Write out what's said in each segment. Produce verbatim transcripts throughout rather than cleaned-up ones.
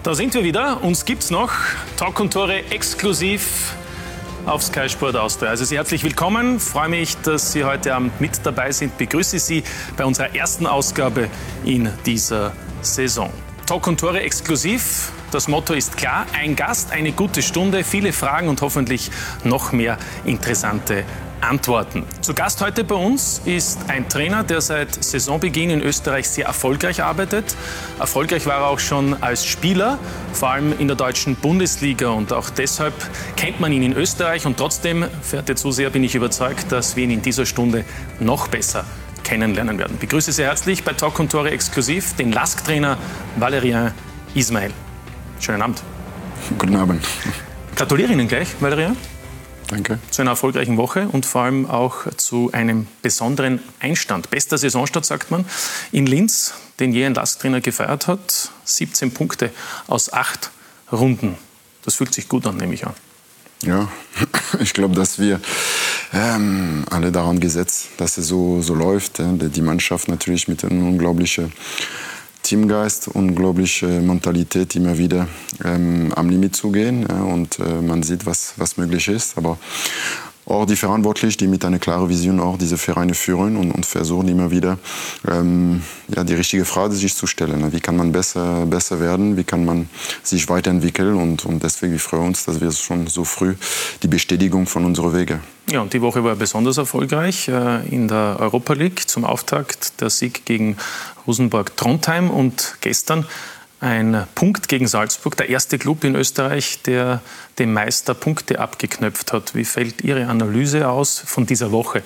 Da sind wir wieder. Uns gibt's noch. Talk und Tore exklusiv auf Sky Sport Austria. Also sehr herzlich willkommen. Ich freue mich, dass Sie heute Abend mit dabei sind. Ich begrüße Sie bei unserer ersten Ausgabe in dieser Saison. Talk und Tore exklusiv. Das Motto ist klar. Ein Gast, eine gute Stunde, viele Fragen und hoffentlich noch mehr interessante Antworten. Zu Gast heute bei uns ist ein Trainer, der seit Saisonbeginn in Österreich sehr erfolgreich arbeitet. Erfolgreich war er auch schon als Spieler, vor allem in der deutschen Bundesliga. Und auch deshalb kennt man ihn in Österreich. Und trotzdem, verehrte Zuseher, bin ich überzeugt, dass wir ihn in dieser Stunde noch besser kennenlernen werden. Ich begrüße sehr herzlich bei Talk und Tore exklusiv den Lask-Trainer Valérien Ismaël. Schönen Abend. Guten Abend. Gratuliere Ihnen gleich, Valérien. Danke. Zu einer erfolgreichen Woche und vor allem auch zu einem besonderen Einstand. Bester Saisonstart, sagt man, in Linz, den je ein Lask-Trainer gefeiert hat. siebzehn Punkte aus acht Runden. Das fühlt sich gut an, nehme ich an. Ja, ich glaube, dass wir ähm, alle daran gesetzt, dass es so, so läuft. Die Mannschaft natürlich mit einem unglaublichen Teamgeist, unglaubliche Mentalität, immer wieder ähm, am Limit zu gehen. Ja, und äh, man sieht, was, was möglich ist. Aber auch die Verantwortlichen, die mit einer klaren Vision auch diese Vereine führen und, und versuchen immer wieder ähm, ja, die richtige Frage sich zu stellen. Wie kann man besser, besser werden? Wie kann man sich weiterentwickeln? Und, und deswegen freuen wir uns, dass wir schon so früh die Bestätigung von unseren Wegen. Ja, und die Woche war besonders erfolgreich äh, in der Europa League. Zum Auftakt der Sieg gegen Rosenborg Trondheim und gestern ein Punkt gegen Salzburg, der erste Club in Österreich, der dem Meister Punkte abgeknöpft hat. Wie fällt Ihre Analyse aus von dieser Woche?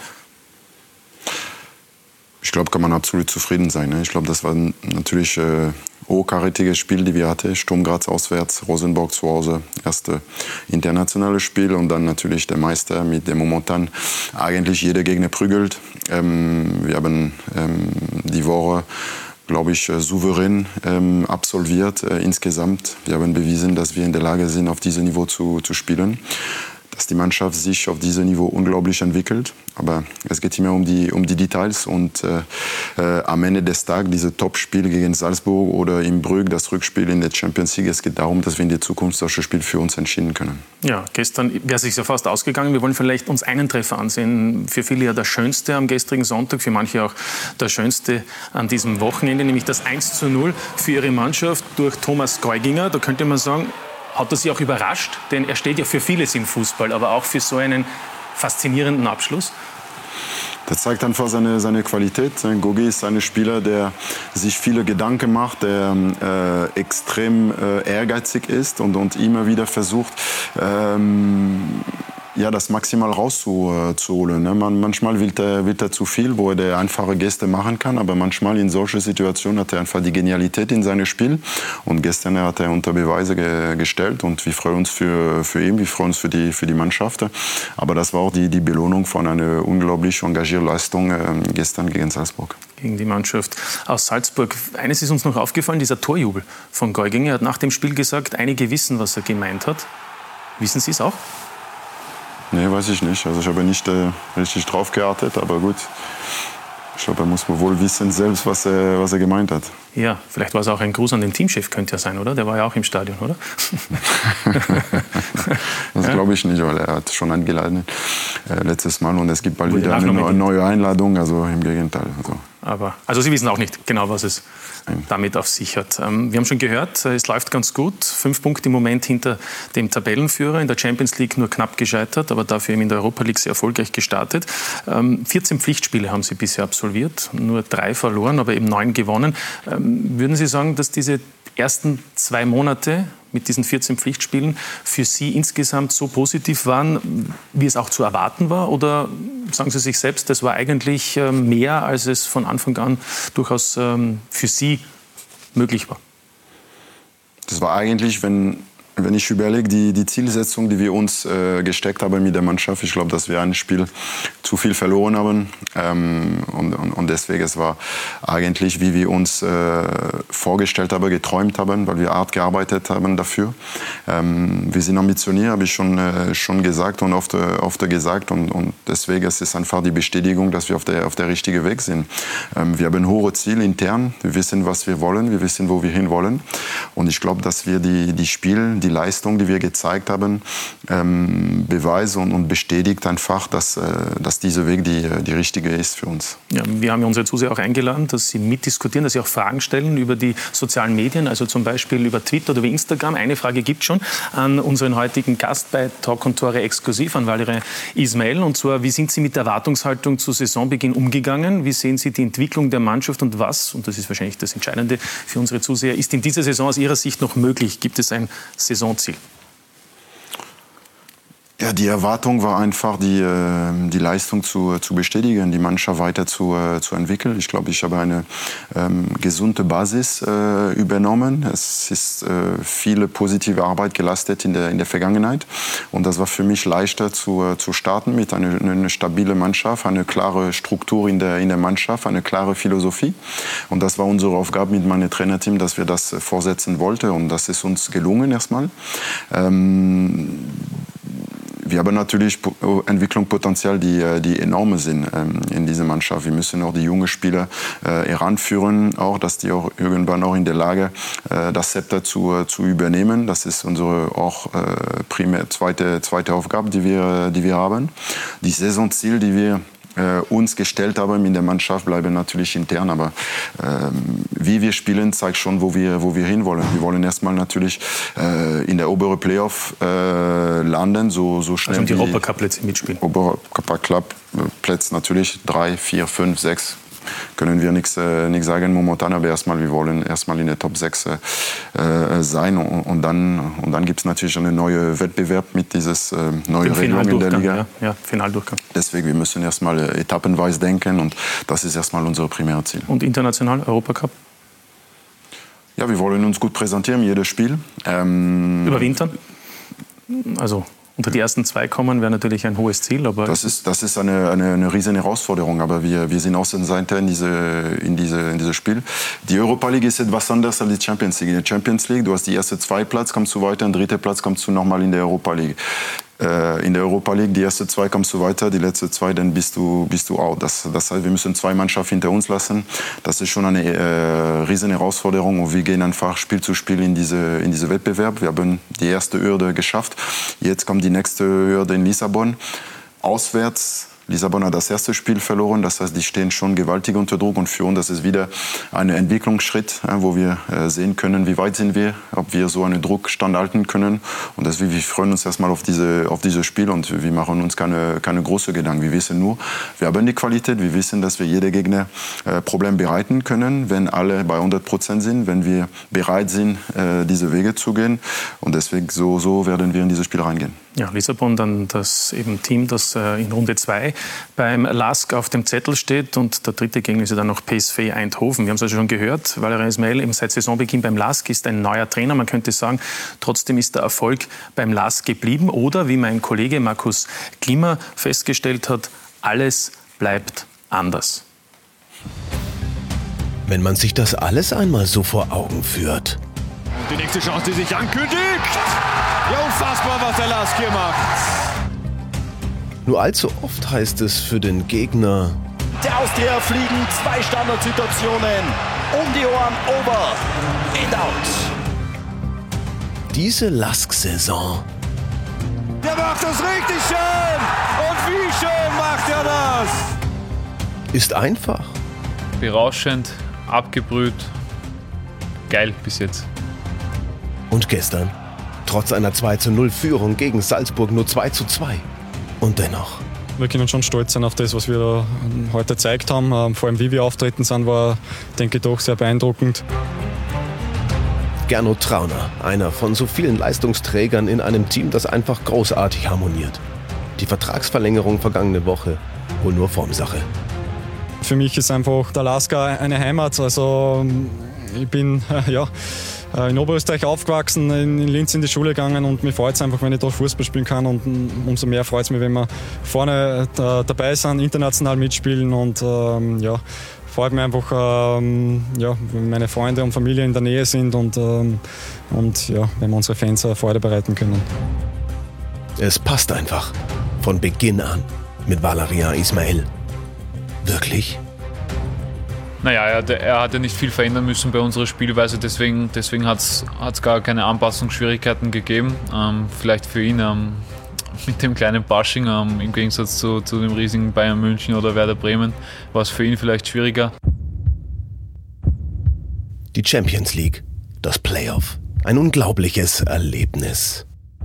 Ich glaube, kann man absolut zufrieden sein. Ich glaube, das war natürlich ein hochkarätiges Spiel, die wir hatten. Sturm Graz auswärts, Rosenborg zu Hause, erste internationale Spiel und dann natürlich der Meister, mit dem momentan eigentlich jeder Gegner prügelt. Ähm, wir haben ähm, die Woche, glaube ich, souverän ähm, absolviert äh, insgesamt. Wir haben bewiesen, dass wir in der Lage sind, auf diesem Niveau zu, zu spielen. Dass die Mannschaft sich auf diesem Niveau unglaublich entwickelt. Aber es geht immer um die, um die Details. Und äh, äh, am Ende des Tages, dieses Top-Spiel gegen Salzburg oder in Brügge, das Rückspiel in der Champions League, es geht darum, dass wir in der Zukunft solche Spiele für uns entschieden können. Ja, gestern wäre es sich ja fast ausgegangen. Wir wollen vielleicht uns einen Treffer ansehen. Für viele ja der schönste am gestrigen Sonntag, für manche auch der schönste an diesem Wochenende, nämlich das eins zu null für ihre Mannschaft durch Thomas Geuginger. Da könnte man sagen, hat er Sie auch überrascht? Denn er steht ja für vieles im Fußball, aber auch für so einen faszinierenden Abschluss. Das zeigt einfach seine, seine Qualität. Gogi ist ein Spieler, der sich viele Gedanken macht, der äh, extrem äh, ehrgeizig ist und, und immer wieder versucht, ähm, ja, das maximal rauszuholen. Ne? Man, manchmal will er, will er zu viel, wo er der einfache Geste machen kann, aber manchmal in solchen Situationen hat er einfach die Genialität in seinem Spiel. Und gestern hat er unter Beweise ge gestellt und wir freuen uns für, für ihn, wir freuen uns für die, für die Mannschaft. Aber das war auch die, die Belohnung von einer unglaublich engagierten Leistung äh, gestern gegen Salzburg. Gegen die Mannschaft aus Salzburg. Eines ist uns noch aufgefallen, dieser Torjubel von Geuginger. Er hat nach dem Spiel gesagt, einige wissen, was er gemeint hat. Wissen Sie es auch? Nee, weiß ich nicht. Also ich habe nicht äh, richtig drauf geachtet, aber gut. Ich glaube, er muss wohl wissen selbst, was er, was er gemeint hat. Ja, vielleicht war es auch ein Gruß an den Teamchef, könnte ja sein, oder? Der war ja auch im Stadion, oder? Das glaube ich nicht, weil er hat schon eingeladen äh, letztes Mal und es gibt bald wieder eine neue, neue Einladung, also im Gegenteil. Also. Aber, also Sie wissen auch nicht genau, was es damit auf sich hat. Ähm, wir haben schon gehört, es läuft ganz gut. Fünf Punkte im Moment hinter dem Tabellenführer. In der Champions League nur knapp gescheitert, aber dafür eben in der Europa League sehr erfolgreich gestartet. Ähm, vierzehn Pflichtspiele haben Sie bisher absolviert, nur drei verloren, aber eben neun gewonnen. Ähm, würden Sie sagen, dass diese ersten zwei Monate mit diesen vierzehn Pflichtspielen für Sie insgesamt so positiv waren, wie es auch zu erwarten war? Oder sagen Sie sich selbst, das war eigentlich mehr, als es von Anfang an durchaus für Sie möglich war? Das war eigentlich, wenn, wenn ich überlege, die, die Zielsetzung, die wir uns äh, gesteckt haben mit der Mannschaft. Ich glaube, dass wir ein Spiel zu viel verloren haben. Ähm, und, und, und deswegen, es war eigentlich, wie wir uns äh, vorgestellt haben, geträumt haben, weil wir hart gearbeitet haben dafür. Ähm, wir sind ambitioniert, habe ich schon, äh, schon gesagt und oft, oft gesagt. Und, und deswegen ist es einfach die Bestätigung, dass wir auf der, auf der richtigen Weg sind. Ähm, wir haben hohe Ziele intern. Wir wissen, was wir wollen. Wir wissen, wo wir hinwollen. Und ich glaube, dass wir die, die Spiel, die Leistung, die wir gezeigt haben, ähm, beweist und, und bestätigt einfach, dass, äh, dass dieser Weg die, die richtige ist für uns. Ja, wir haben ja unsere Zuseher auch eingeladen, dass sie mitdiskutieren, dass sie auch Fragen stellen über die sozialen Medien, also zum Beispiel über Twitter oder über Instagram. Eine Frage gibt es schon an unseren heutigen Gast bei Talk und Tore exklusiv, an Valérien Ismaël. Und zwar, wie sind Sie mit der Erwartungshaltung zu Saisonbeginn umgegangen? Wie sehen Sie die Entwicklung der Mannschaft und was, und das ist wahrscheinlich das Entscheidende für unsere Zuseher, ist in dieser Saison aus Ihrer Sicht noch möglich? Gibt es ein Saisonziel? Ja, die Erwartung war einfach, die, die Leistung zu, zu bestätigen, die Mannschaft weiter zu, zu entwickeln. Ich glaube, ich habe eine ähm, gesunde Basis äh, übernommen. Es ist äh, viele positive Arbeit geleistet in der, in der Vergangenheit. Und das war für mich leichter zu, zu starten mit einer, einer stabilen Mannschaft, eine klare Struktur in der, in der Mannschaft, eine klare Philosophie. Und das war unsere Aufgabe mit meinem Trainerteam, dass wir das vorsetzen wollten. Und das ist uns gelungen erstmal. Ähm, Wir haben natürlich Entwicklungspotenzial, die, die enorm sind ähm, in dieser Mannschaft. Wir müssen auch die jungen Spieler äh, heranführen, auch, dass die auch irgendwann auch in der Lage äh, das Zepter zu, zu übernehmen. Das ist unsere auch äh, primär zweite, zweite Aufgabe, die wir, die wir haben. Die Saisonziel, die wir äh, uns gestellt haben in der Mannschaft, bleiben natürlich intern. Aber ähm, wie wir spielen, zeigt schon, wo wir, wo wir hinwollen. Wir wollen erstmal natürlich äh, in der oberen Playoff äh, landen, so, so schnell also um die wie Europacup-Plätze mitspielen. Europacup-Plätze natürlich, drei, vier, fünf, sechs. Können wir nichts äh, sagen momentan, aber erstmal, wir wollen erstmal in der Top sechs äh, sein. Und, und dann, und dann gibt es natürlich einen neuen Wettbewerb mit dieses äh, neue Regelung in der Liga. Ja, ja, Finaldurchgang. Deswegen, wir müssen erstmal äh, etappenweise denken und das ist erstmal unser primäres Ziel. Und international, Europacup? Ja, wir wollen uns gut präsentieren, jedes Spiel. Ähm, Überwintern? Also unter die ersten zwei kommen wäre natürlich ein hohes Ziel. Aber das ist, das ist eine, eine, eine riesen Herausforderung, aber wir, wir sind Außenseiter in diesem in diese, in diese Spiel. Die Europa League ist etwas anders als die Champions League. In der Champions League, du hast die ersten zwei Platz, kommst du weiter, den dritten Platz kommst du nochmal in der Europa League. In der Europa League, die ersten zwei kommst du weiter, die letzten zwei, dann bist du, bist du out. Das, das heißt, wir müssen zwei Mannschaften hinter uns lassen. Das ist schon eine äh, riesen Herausforderung und wir gehen einfach Spiel zu Spiel in diese, in diese Wettbewerb. Wir haben die erste Hürde geschafft. Jetzt kommt die nächste Hürde in Lissabon. Auswärts. Lissabon hat das erste Spiel verloren, das heißt, die stehen schon gewaltig unter Druck und für uns das ist wieder ein Entwicklungsschritt, wo wir sehen können, wie weit sind wir, ob wir so einen Druck standhalten können und deswegen wir freuen uns erstmal auf diese auf dieses Spiel und wir machen uns keine keine großen Gedanken. Wir wissen nur, wir haben die Qualität, wir wissen, dass wir jeder Gegner äh, Problem bereiten können, wenn alle bei hundert Prozent sind, wenn wir bereit sind, äh, diese Wege zu gehen und deswegen so so werden wir in dieses Spiel reingehen. Ja, Lissabon, dann das eben Team, das äh, in Runde zwei beim L A S K auf dem Zettel steht und der dritte Gegner ist ja dann noch P S V Eindhoven. Wir haben es also schon gehört, Valérien Ismaël eben seit Saisonbeginn beim L A S K ist ein neuer Trainer. Man könnte sagen, trotzdem ist der Erfolg beim L A S K geblieben oder, wie mein Kollege Markus Klima festgestellt hat, alles bleibt anders. Wenn man sich das alles einmal so vor Augen führt. Die nächste Chance, die sich ankündigt. Ja, unfassbar, was der L A S K hier macht. Nur allzu oft heißt es für den Gegner: Der Austria fliegen zwei Standardsituationen. Um die Ohren, over, in out. Diese L A S K-Saison. Der macht das richtig schön. Und wie schön macht er das? Ist einfach. Berauschend, abgebrüht, geil bis jetzt. Und gestern? Trotz einer zwei zu null Führung gegen Salzburg nur zwei zu zwei. Und dennoch. Wir können schon stolz sein auf das, was wir heute gezeigt haben. Vor allem wie wir auftreten sind, war, denke ich, doch sehr beeindruckend. Gernot Trauner, einer von so vielen Leistungsträgern in einem Team, das einfach großartig harmoniert. Die Vertragsverlängerung vergangene Woche wohl nur Formsache. Für mich ist einfach der L A S K eine Heimat. Also ich bin ja, in Oberösterreich aufgewachsen, in Linz in die Schule gegangen und mir freut es einfach, wenn ich da Fußball spielen kann und umso mehr freut es mich, wenn wir vorne da, dabei sind, international mitspielen und ähm, ja, freut mich einfach, ähm, ja, wenn meine Freunde und Familie in der Nähe sind und, ähm, und ja, wenn wir unsere Fans äh, Freude bereiten können. Es passt einfach. Von Beginn an mit Valérien Ismaël. Wirklich? Naja, er, er hat ja nicht viel verändern müssen bei unserer Spielweise, deswegen, deswegen hat es gar keine Anpassungsschwierigkeiten gegeben. Ähm, vielleicht für ihn ähm, mit dem kleinen Bashing, ähm, im Gegensatz zu, zu dem riesigen Bayern München oder Werder Bremen, war es für ihn vielleicht schwieriger. Die Champions League, das Playoff, ein unglaubliches Erlebnis.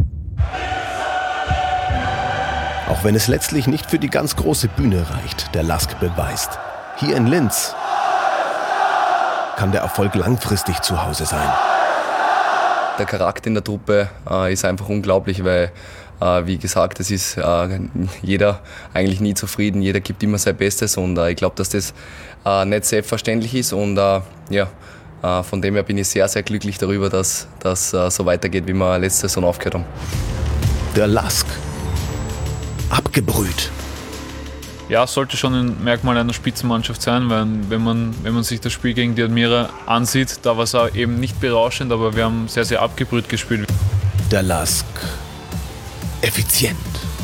Auch wenn es letztlich nicht für die ganz große Bühne reicht, der Lask beweist, hier in Linz kann der Erfolg langfristig zu Hause sein. Der Charakter in der Truppe äh, ist einfach unglaublich, weil, äh, wie gesagt, es ist äh, jeder eigentlich nie zufrieden, jeder gibt immer sein Bestes und äh, ich glaube, dass das äh, nicht selbstverständlich ist und äh, ja, äh, von dem her bin ich sehr, sehr glücklich darüber, dass das äh, so weitergeht, wie wir letzte Saison aufgehört haben. Der Lask, abgebrüht. Ja, sollte schon ein Merkmal einer Spitzenmannschaft sein, weil wenn man, wenn man sich das Spiel gegen die Admira ansieht, da war es auch eben nicht berauschend, aber wir haben sehr, sehr abgebrüht gespielt. Der Lask, effizient.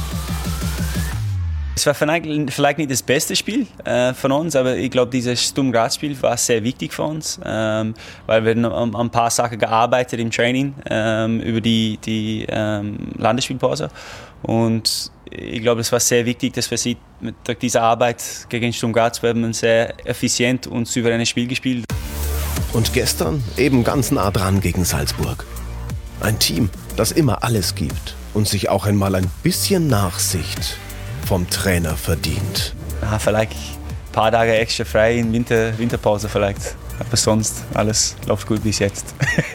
Es war vielleicht nicht das beste Spiel äh, von uns, aber ich glaube, dieses Sturm Graz-Spiel war sehr wichtig für uns, ähm, weil wir haben an ein paar Sachen gearbeitet im Training ähm, über die, die ähm, Landesspielpause und ich glaube, es war sehr wichtig, dass wir sie mit dieser Arbeit gegen Sturm Graz haben ein sehr effizient und souveränes Spiel gespielt. Und gestern eben ganz nah dran gegen Salzburg. Ein Team, das immer alles gibt und sich auch einmal ein bisschen Nachsicht vom Trainer verdient. Ja, vielleicht ein paar Tage extra frei in Winter, Winterpause vielleicht, aber sonst alles läuft gut bis jetzt.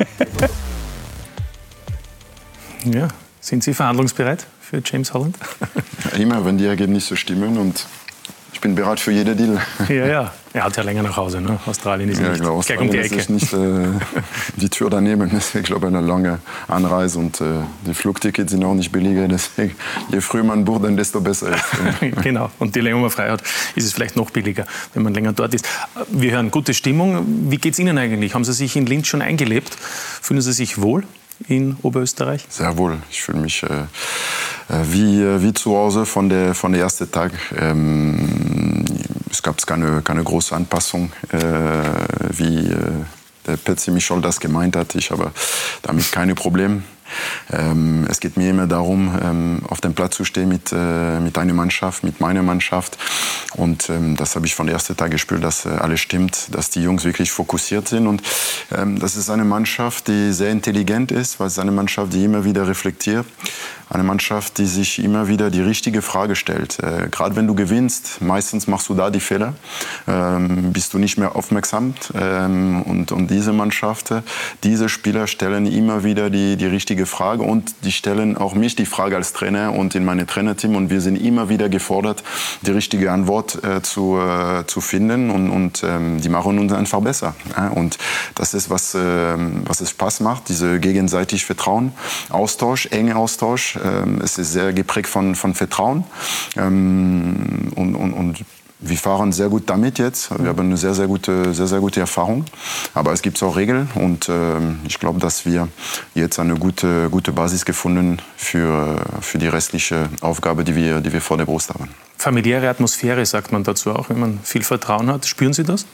Ja, sind Sie verhandlungsbereit für James Holland? Ja, immer, wenn die Ergebnisse stimmen und ich bin bereit für jede Deal. Ja, ja. Er hat ja länger nach Hause. Ne? Australien ist ja, nicht glaube, gleich um die Ecke. Ist nicht äh, die Tür daneben. Das ist, ich glaube, eine lange Anreise und äh, die Flugtickets sind auch nicht billiger. Deswegen, je früher man bucht, dann desto besser ist. Genau. Und je länger man frei hat, ist es vielleicht noch billiger, wenn man länger dort ist. Wir hören gute Stimmung. Wie geht es Ihnen eigentlich? Haben Sie sich in Linz schon eingelebt? Fühlen Sie sich wohl in Oberösterreich? Sehr wohl. Ich fühle mich äh, wie, wie zu Hause von der, von der ersten Tag. Ähm, es gab keine, keine große Anpassung, äh, wie äh, der Petzi Michol das gemeint hat. Ich habe damit keine Probleme. Ähm, es geht mir immer darum, ähm, auf dem Platz zu stehen mit, äh, mit einer Mannschaft, mit meiner Mannschaft. Und ähm, das habe ich von der ersten Tag gespürt, dass äh, alles stimmt, dass die Jungs wirklich fokussiert sind. Und ähm, das ist eine Mannschaft, die sehr intelligent ist, weil es ist eine Mannschaft, die immer wieder reflektiert. Eine Mannschaft, die sich immer wieder die richtige Frage stellt. Äh, Gerade wenn du gewinnst, meistens machst du da die Fehler, ähm, bist du nicht mehr aufmerksam. Ähm, und, und diese Mannschaft, diese Spieler stellen immer wieder die, die richtige Frage und die stellen auch mich die Frage als Trainer und in meinem Trainerteam und wir sind immer wieder gefordert, die richtige Antwort äh, zu, äh, zu finden und, und ähm, die machen uns einfach besser. Ja? Und das ist, was, äh, was es Spaß macht, diese gegenseitige Vertrauen, Austausch, enge Austausch. Ähm, es ist sehr geprägt von, von Vertrauen ähm, und, und, und wir fahren sehr gut damit jetzt. Wir haben eine sehr, sehr gute, sehr, sehr gute Erfahrung. Aber es gibt auch Regeln und äh, ich glaube, dass wir jetzt eine gute, gute Basis gefunden für, für die restliche Aufgabe, die wir, die wir vor der Brust haben. Familiäre Atmosphäre sagt man dazu auch, wenn man viel Vertrauen hat. Spüren Sie das?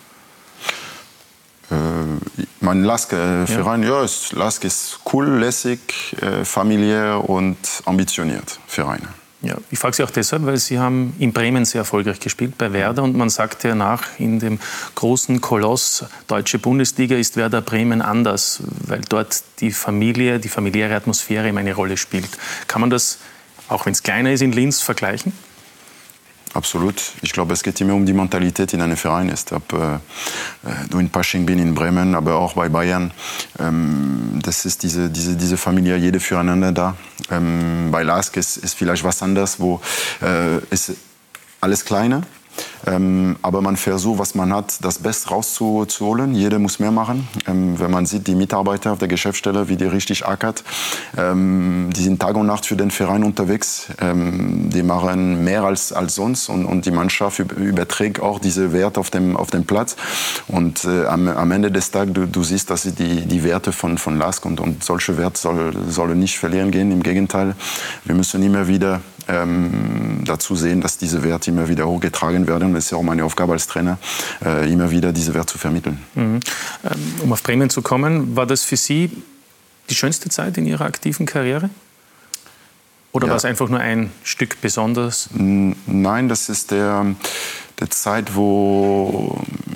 Äh, mein Lask-Verein, äh, ja, ja ist, Lask ist cool, lässig, äh, familiär und ambitioniert Verein. Ja, ich frage Sie auch deshalb, weil Sie haben in Bremen sehr erfolgreich gespielt bei Werder und man sagt ja nach, in dem großen Koloss Deutsche Bundesliga ist Werder Bremen anders, weil dort die Familie, die familiäre Atmosphäre immer eine Rolle spielt. Kann man das, auch wenn es kleiner ist, in Linz vergleichen? Absolut. Ich glaube, es geht immer um die Mentalität in einem Verein. Ist. Ob äh, du in Pasching bin, in Bremen, aber auch bei Bayern. Ähm, das ist diese, diese, diese Familie, jede füreinander da. Ähm, bei Lask ist, ist vielleicht was anderes, wo äh, ist alles kleiner. Ähm, aber man versucht, was man hat, das Beste rauszuholen. Jeder muss mehr machen. Ähm, wenn man sieht, die Mitarbeiter auf der Geschäftsstelle, wie die richtig ackert, ähm, die sind Tag und Nacht für den Verein unterwegs. Ähm, die machen mehr als, als sonst und, und die Mannschaft überträgt auch diese Werte auf dem, auf dem Platz. Und äh, am, am Ende des Tages, du, du siehst, dass sie die, die Werte von, von Lask und, und solche Werte soll, sollen nicht verlieren gehen. Im Gegenteil, wir müssen immer wieder ähm, dazu sehen, dass diese Werte immer wieder hochgetragen werden. Das ist ja auch meine Aufgabe als Trainer, äh, immer wieder diese Werte zu vermitteln. Mhm. Um auf Bremen zu kommen, war das für Sie die schönste Zeit in Ihrer aktiven Karriere? Oder ja. war es einfach nur ein Stück besonders? Nein, das ist der, der Zeit, wo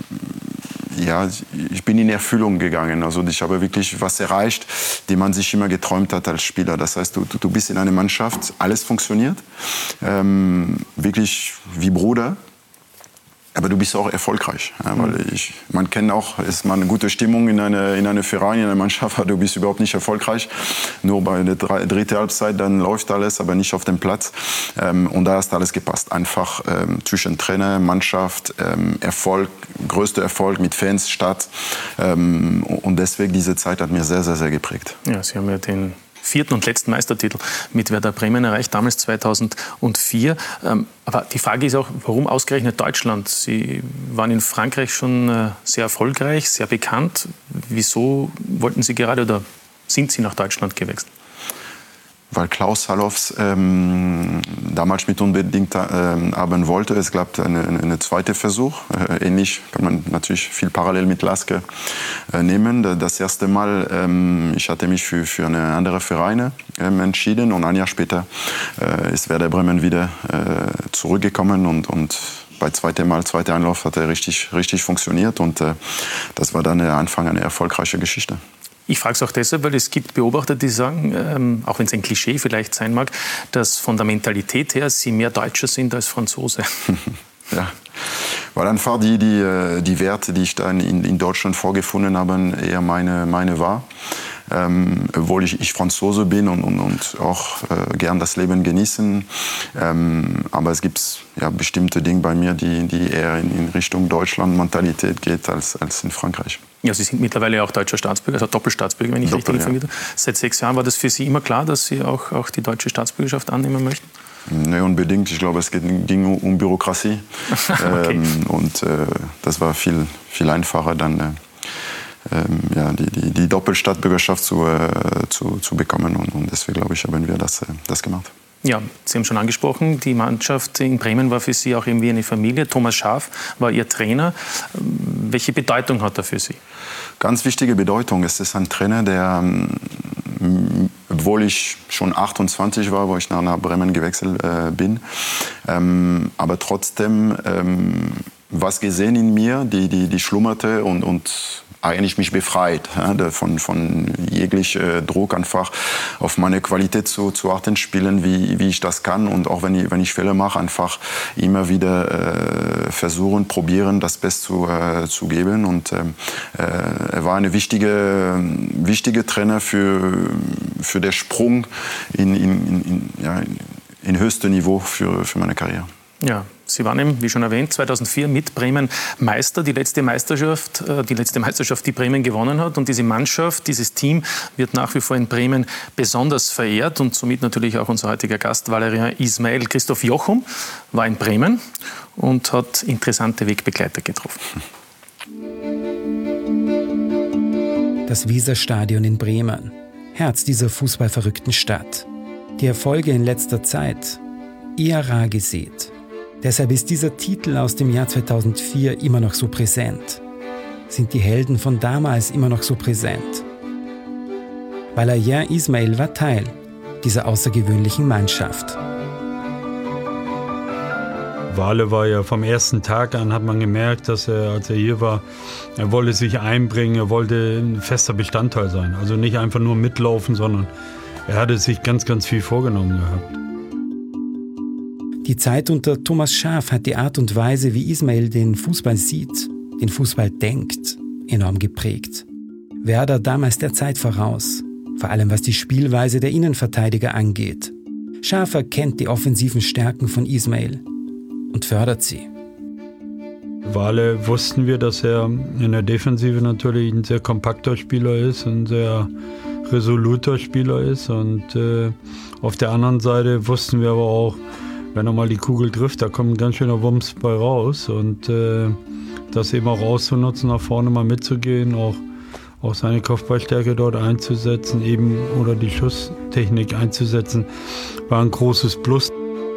ja, ich bin in Erfüllung gegangen. Also ich habe wirklich was erreicht, die man sich immer geträumt hat als Spieler. Das heißt, du, du bist in einer Mannschaft, alles funktioniert, ähm, wirklich wie Bruder. Aber du bist auch erfolgreich, ja, weil ich, man kennt auch, es ist mal eine gute Stimmung in einer in eine Verein, in einer Mannschaft, aber du bist überhaupt nicht erfolgreich. Nur bei der dritten Halbzeit, dann läuft alles, aber nicht auf dem Platz. Ähm, und da ist alles gepasst. Einfach ähm, zwischen Trainer, Mannschaft, ähm, Erfolg, größter Erfolg mit Fans, Stadt. Ähm, und deswegen diese Zeit hat mir sehr, sehr, sehr geprägt. Ja, Sie haben ja den vierten und letzten Meistertitel mit Werder Bremen erreicht, damals zweitausendvier. Aber die Frage ist auch, warum ausgerechnet Deutschland? Sie waren in Frankreich schon sehr erfolgreich, sehr bekannt. Wieso wollten Sie gerade oder sind Sie nach Deutschland gewechselt? Weil Klaus Allofs ähm, damals mit unbedingt äh, haben wollte. Es gab einen eine zweite Versuch. Äh, ähnlich kann man natürlich viel parallel mit Laske äh, nehmen. Das erste Mal, ähm, ich hatte mich für, für eine andere Vereine ähm, entschieden und ein Jahr später äh, ist Werder Bremen wieder äh, zurückgekommen und, und bei zweitem Mal, zweiter Anlauf hat er richtig, richtig funktioniert und äh, das war dann der Anfang einer erfolgreichen Geschichte. Ich frage es auch deshalb, weil es gibt Beobachter, die sagen, ähm, auch wenn es ein Klischee vielleicht sein mag, dass von der Mentalität her Sie mehr Deutscher sind als Franzose. Ja, weil einfach die, die, die Werte, die ich da in, in Deutschland vorgefunden habe, eher meine, meine war. Ähm, obwohl ich, ich Franzose bin und, und, und auch äh, gern das Leben genießen. Ähm, aber es gibt ja bestimmte Dinge bei mir, die, die eher in, in Richtung Deutschland-Mentalität geht als, als in Frankreich. Ja, Sie sind mittlerweile auch deutscher Staatsbürger, also Doppelstaatsbürger, wenn ich Doppel, richtig informiert bin. Ja. Seit sechs Jahren war das für Sie immer klar, dass Sie auch, auch die deutsche Staatsbürgerschaft annehmen möchten? Nicht unbedingt. Ich glaube, es ging um Bürokratie. Okay. ähm, und äh, das war viel, viel einfacher dann. Äh, Ähm, ja, die, die, die Doppelstaatsbürgerschaft zu, äh, zu, zu bekommen. Und, und deswegen, glaube ich, haben wir das, äh, das gemacht. Ja, Sie haben schon angesprochen, die Mannschaft in Bremen war für Sie auch irgendwie eine Familie. Thomas Schaaf war Ihr Trainer. Welche Bedeutung hat er für Sie? Ganz wichtige Bedeutung. Es ist ein Trainer, der, ähm, obwohl ich schon achtundzwanzig war, wo ich nach, nach Bremen gewechselt äh, bin, ähm, aber trotzdem ähm, was gesehen in mir, die, die, die schlummerte und, und eigentlich mich befreit, ja, von, von jeglichem Druck, einfach auf meine Qualität zu, zu achten, spielen, wie, wie ich das kann. Und auch wenn ich, wenn ich Fehler mache, einfach immer wieder äh, versuchen, probieren, das Beste zu, äh, zu geben. Und äh, er war eine wichtige, wichtige Trainer für, für den Sprung in, in, in, ja, in höchstes Niveau für, für meine Karriere. Ja, Sie waren eben, wie schon erwähnt, zweitausendvier mit Bremen Meister, die letzte Meisterschaft, die letzte Meisterschaft, die Bremen gewonnen hat. Und diese Mannschaft, dieses Team wird nach wie vor in Bremen besonders verehrt und somit natürlich auch unser heutiger Gast Valérien Ismaël. Christoph Jochum war in Bremen und hat interessante Wegbegleiter getroffen. Das Weserstadion in Bremen, Herz dieser fußballverrückten Stadt. Die Erfolge in letzter Zeit eher rar gesät. Deshalb ist dieser Titel aus dem Jahr zweitausendvier immer noch so präsent. Sind die Helden von damals immer noch so präsent? Valérien Ismaël war Teil dieser außergewöhnlichen Mannschaft. Wale war ja vom ersten Tag an, hat man gemerkt, dass er, als er hier war, er wollte sich einbringen, er wollte ein fester Bestandteil sein. Also nicht einfach nur mitlaufen, sondern er hatte sich ganz, ganz viel vorgenommen gehabt. Die Zeit unter Thomas Schaaf hat die Art und Weise, wie Ismaël den Fußball sieht, den Fußball denkt, enorm geprägt. Werder damals der Zeit voraus, vor allem was die Spielweise der Innenverteidiger angeht. Schaaf erkennt die offensiven Stärken von Ismaël und fördert sie. Wale wussten wir, dass er in der Defensive natürlich ein sehr kompakter Spieler ist, ein sehr resoluter Spieler ist. Und äh, auf der anderen Seite wussten wir aber auch, wenn er mal die Kugel trifft, da kommt ein ganz schöner Wumms bei raus. Und äh, das eben auch auszunutzen, nach vorne mal mitzugehen, auch, auch seine Kopfballstärke dort einzusetzen, eben oder die Schusstechnik einzusetzen, war ein großes Plus.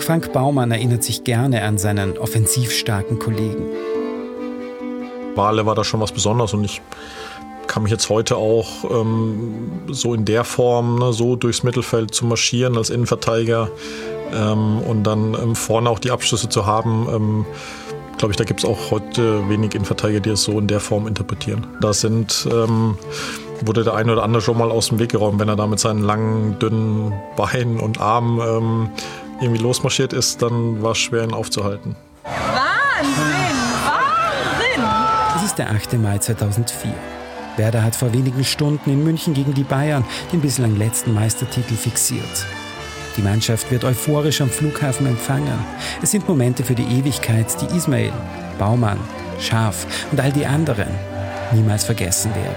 Auch Frank Baumann erinnert sich gerne an seinen offensiv starken Kollegen. Wale war da schon was Besonderes und ich kann mich jetzt heute auch ähm, so in der Form, ne, so durchs Mittelfeld zu marschieren als Innenverteidiger ähm, und dann ähm, vorne auch die Abschlüsse zu haben. Ähm, glaube ich, da gibt es auch heute wenig Innenverteidiger, die es so in der Form interpretieren. Da sind, ähm, wurde der eine oder andere schon mal aus dem Weg geräumt, wenn er da mit seinen langen, dünnen Beinen und Armen ähm, irgendwie losmarschiert ist, dann war es schwer, ihn aufzuhalten. Wahnsinn! Wahnsinn! Es ist der achte Mai zweitausendvier. Werder hat vor wenigen Stunden in München gegen die Bayern den bislang letzten Meistertitel fixiert. Die Mannschaft wird euphorisch am Flughafen empfangen. Es sind Momente für die Ewigkeit, die Ismail, Baumann, Schaaf und all die anderen niemals vergessen werden.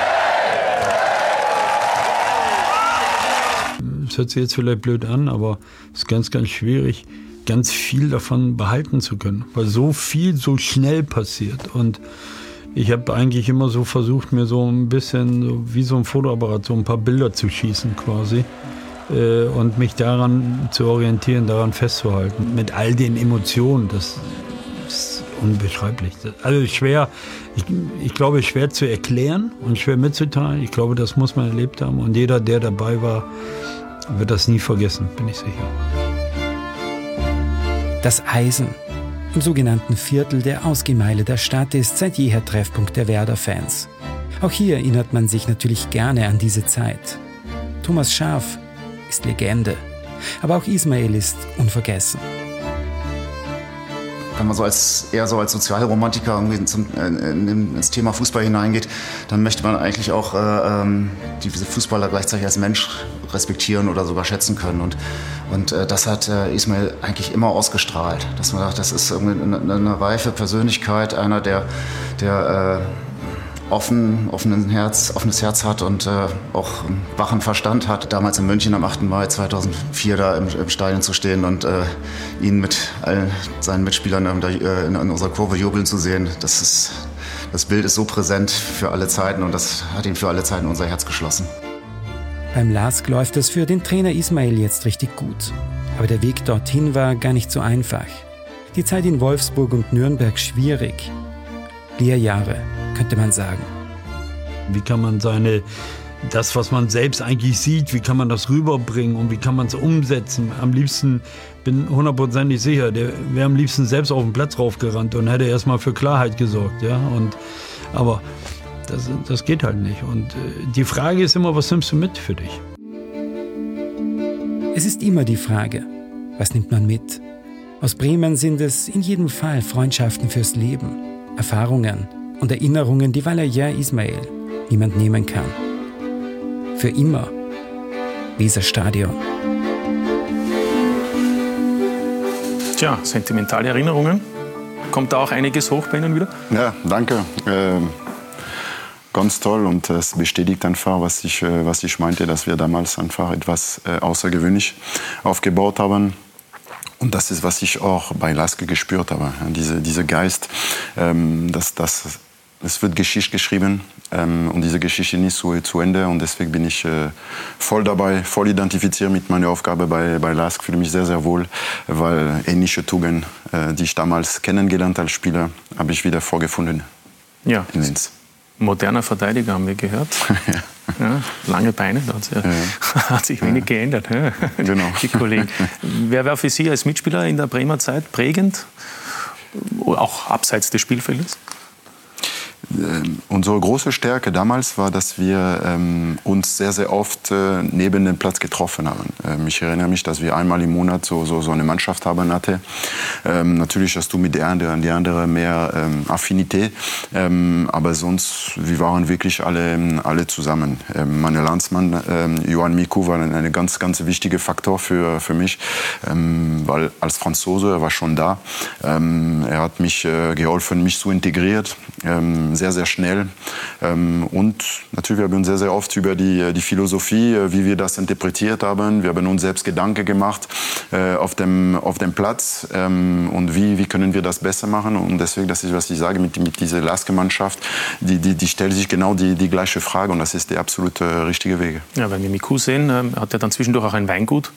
Es hört sich jetzt vielleicht blöd an, aber es ist ganz, ganz schwierig, ganz viel davon behalten zu können, weil so viel so schnell passiert. Und ich habe eigentlich immer so versucht, mir so ein bisschen so wie so ein Fotoapparat so ein paar Bilder zu schießen quasi äh, und mich daran zu orientieren, daran festzuhalten. Mit all den Emotionen, das ist unbeschreiblich. Also schwer, ich, ich glaube, schwer zu erklären und schwer mitzuteilen. Ich glaube, das muss man erlebt haben und jeder, der dabei war, wird das nie vergessen, bin ich sicher. Das Eisen im sogenannten Viertel der Ausgehmeile der Stadt ist seit jeher Treffpunkt der Werder-Fans. Auch hier erinnert man sich natürlich gerne an diese Zeit. Thomas Schaaf ist Legende, aber auch Ismail ist unvergessen. Wenn man so als, eher so als Sozialromantiker irgendwie zum, äh, ins Thema Fußball hineingeht, dann möchte man eigentlich auch äh, ähm, diese Fußballer gleichzeitig als Mensch respektieren oder sogar schätzen können. Und, und äh, das hat äh, Ismail eigentlich immer ausgestrahlt. Dass man sagt, das ist irgendwie eine, eine reife Persönlichkeit, einer, der, der äh, offen, offenen Herz, offenes Herz hat und äh, auch einen wachen Verstand hat. Damals in München am achten Mai zweitausendvier da im, im Stadion zu stehen und äh, ihn mit allen seinen Mitspielern in, der, in, in unserer Kurve jubeln zu sehen, das, ist, das Bild ist so präsent für alle Zeiten und das hat ihn für alle Zeiten unser Herz geschlossen. Beim LASK läuft es für den Trainer Ismail jetzt richtig gut. Aber der Weg dorthin war gar nicht so einfach. Die Zeit in Wolfsburg und Nürnberg schwierig. Lehrjahre, könnte man sagen. Wie kann man seine, das, was man selbst eigentlich sieht, wie kann man das rüberbringen und wie kann man es umsetzen? Am liebsten, bin hundertprozentig sicher, der wäre am liebsten selbst auf den Platz raufgerannt und hätte erstmal für Klarheit gesorgt. Ja? Und, aber das, das geht halt nicht. Und die Frage ist immer, was nimmst du mit für dich? Es ist immer die Frage, was nimmt man mit? Aus Bremen sind es in jedem Fall Freundschaften fürs Leben, Erfahrungen und Erinnerungen, die Valérien Ismail niemand nehmen kann. Für immer Weserstadion. Tja, sentimentale Erinnerungen. Kommt da auch einiges hoch bei Ihnen wieder? Ja, danke. Äh, ganz toll und es bestätigt einfach, was ich, äh, was ich meinte, dass wir damals einfach etwas äh, außergewöhnlich aufgebaut haben. Und das ist, was ich auch bei LASK gespürt habe. Diese, dieser Geist, ähm, dass das es wird Geschichte geschrieben ähm, und diese Geschichte ist zu, zu Ende und deswegen bin ich äh, voll dabei, voll identifiziert mit meiner Aufgabe bei, bei LASK, fühle mich sehr, sehr wohl, weil ähnliche Tugenden, äh, die ich damals kennengelernt als Spieler, habe ich wieder vorgefunden ja. in Linz. Moderner Verteidiger haben wir gehört. ja. Ja, lange Beine, da ja, ja. hat sich wenig ja. geändert. Ja. Genau. Die Kollegen. Wer war für Sie als Mitspieler in der Bremer Zeit prägend, auch abseits des Spielfeldes? Unsere große Stärke damals war, dass wir ähm, uns sehr, sehr oft äh, neben dem Platz getroffen haben. Ähm, ich erinnere mich, dass wir einmal im Monat so, so, so eine Mannschaft haben hatte. Ähm, natürlich hast du mit der anderen, die andere mehr ähm, Affinität, ähm, aber sonst, wir waren wirklich alle, alle zusammen. Ähm, mein Landsmann, ähm, Johan Miku, war ein, ein ganz, ganz wichtiger Faktor für, für mich, ähm, weil als Franzose, er war schon da. Ähm, er hat mich äh, geholfen, mich zu integrieren. Ähm, sehr, sehr schnell. Und natürlich, wir haben sehr, sehr oft über die, die Philosophie, wie wir das interpretiert haben. Wir haben uns selbst Gedanken gemacht auf dem, auf dem Platz und wie, wie können wir das besser machen. Und deswegen, das ist, was ich sage, mit, mit dieser LASK-Mannschaft, die, die, die stellt sich genau die, die gleiche Frage und das ist der absolut richtige Weg. Ja, wenn wir Miku sehen, hat er dann zwischendurch auch ein Weingut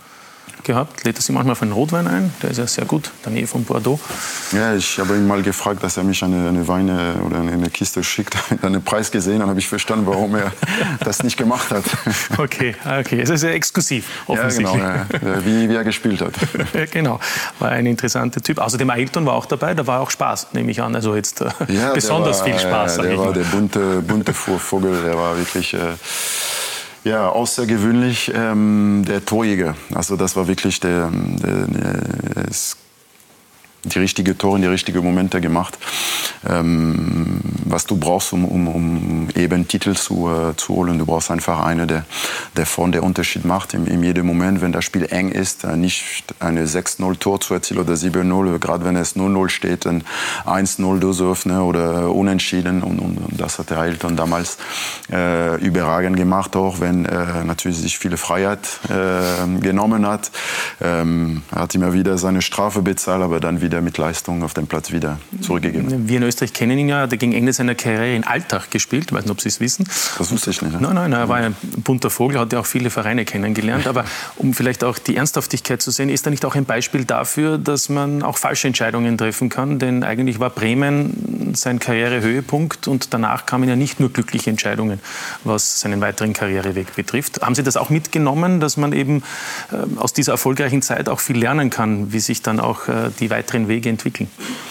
gehabt. Lädt er Sie manchmal auf einen Rotwein ein? Der ist ja sehr gut, in der Nähe von Bordeaux. Ja, ich habe ihn mal gefragt, dass er mich eine, eine Weine oder eine Kiste schickt. Mit einem Preis gesehen, dann habe ich verstanden, warum er das nicht gemacht hat. Okay, okay. Es ist sehr exklusiv, offensichtlich. Ja, genau, ja. Wie, wie er gespielt hat. Ja, genau, war ein interessanter Typ. Außerdem Ailton war auch dabei, da war auch Spaß, nehme ich an. Also jetzt äh, ja, besonders war, viel Spaß. Der ich war mal. der bunte, bunte Vogel, der war wirklich... Äh, Ja, außergewöhnlich ähm, der Torjäger. Also das war wirklich der, der, der, die richtige Tore in die richtigen Momente gemacht. Ähm, was du brauchst, um, um, um eben Titel zu, äh, zu holen. Du brauchst einfach einen, der, der vorne den Unterschied macht. In, in jedem Moment, wenn das Spiel eng ist, äh, nicht eine sechs null Tor zu erzielen oder sieben null. Gerade wenn es null null steht, ein eins null Dose oder unentschieden. Und, und, und das hat der Ailton damals äh, überragend gemacht, auch wenn äh, natürlich sich viele Freiheit äh, genommen hat. Ähm, er hat immer wieder seine Strafe bezahlt, aber dann wieder mit Leistung auf dem Platz wieder zurückgegeben. Wir in Österreich kennen ihn ja, er hat gegen Ende seiner Karriere in Altach gespielt. Ich weiß nicht, ob Sie es wissen. Das wusste ich nicht. Ne? Nein, nein, nein, er war ein bunter Vogel, hat ja auch viele Vereine kennengelernt. Aber um vielleicht auch die Ernsthaftigkeit zu sehen, ist da nicht auch ein Beispiel dafür, dass man auch falsche Entscheidungen treffen kann? Denn eigentlich war Bremen sein Karrierehöhepunkt und danach kamen ja nicht nur glückliche Entscheidungen, was seinen weiteren Karriereweg betrifft. Haben Sie das auch mitgenommen, dass man eben äh, aus dieser erfolgreichen Zeit auch viel lernen kann, wie sich dann auch äh, die weiteren Wege entwickeln?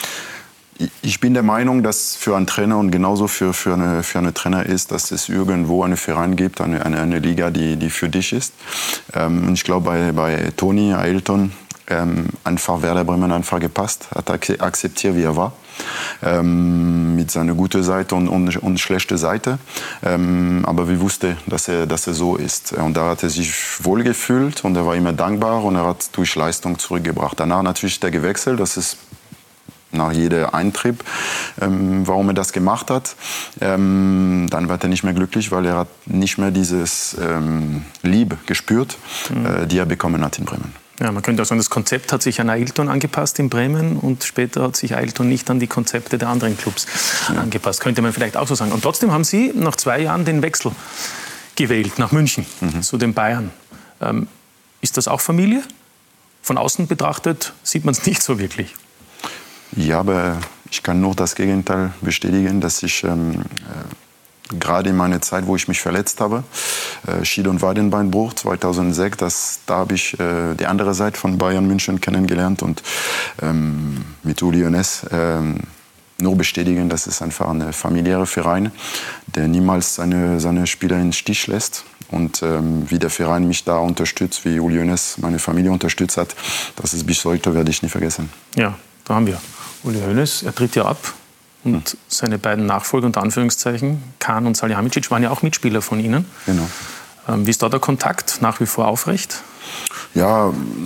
Ich bin der Meinung, dass für einen Trainer und genauso für, für, eine, für eine Trainer ist, dass es irgendwo einen Verein gibt, eine, eine, eine Liga, die, die für dich ist. Ähm, ich glaube, bei, bei Toni Ailton ähm, einfach Werder Bremen einfach gepasst, hat akzeptiert, wie er war. Ähm, mit seiner guten Seite und, und, und schlechten Seite. Ähm, aber wir wussten, dass er, dass er so ist. Und da hat er sich wohl gefühlt und er war immer dankbar und er hat durch Leistung zurückgebracht. Danach natürlich der gewechselt, das ist nach jedem Eintrieb, ähm, warum er das gemacht hat. Ähm, dann war er nicht mehr glücklich, weil er hat nicht mehr dieses ähm, Liebe gespürt, mhm. äh, die er bekommen hat in Bremen. Ja, man könnte auch sagen, das Konzept hat sich an Ailton angepasst in Bremen und später hat sich Ailton nicht an die Konzepte der anderen Clubs ja. angepasst. Könnte man vielleicht auch so sagen. Und trotzdem haben Sie nach zwei Jahren den Wechsel gewählt nach München, mhm. zu den Bayern. Ähm, ist das auch Familie? Von außen betrachtet sieht man es nicht so wirklich. Ja, aber ich kann nur das Gegenteil bestätigen, dass ich ähm, äh, gerade in meiner Zeit, wo ich mich verletzt habe, äh, Schied- und Wadenbeinbruch zweitausendsechs, das, da habe ich äh, die andere Seite von Bayern München kennengelernt und ähm, mit Uli Hoeneß ähm, nur bestätigen, dass es einfach ein familiärer Verein, der niemals seine, seine Spieler im Stich lässt. Und ähm, wie der Verein mich da unterstützt, wie Uli Hoeneß meine Familie unterstützt hat, das ist bis heute, werde ich nie vergessen. Ja, da haben wir Uli Hoeneß, er tritt ja ab und hm. seine beiden Nachfolger, unter Anführungszeichen, Kahn und Salihamidzic, waren ja auch Mitspieler von Ihnen. Genau. Ähm, wie ist da der Kontakt nach wie vor aufrecht? Ja,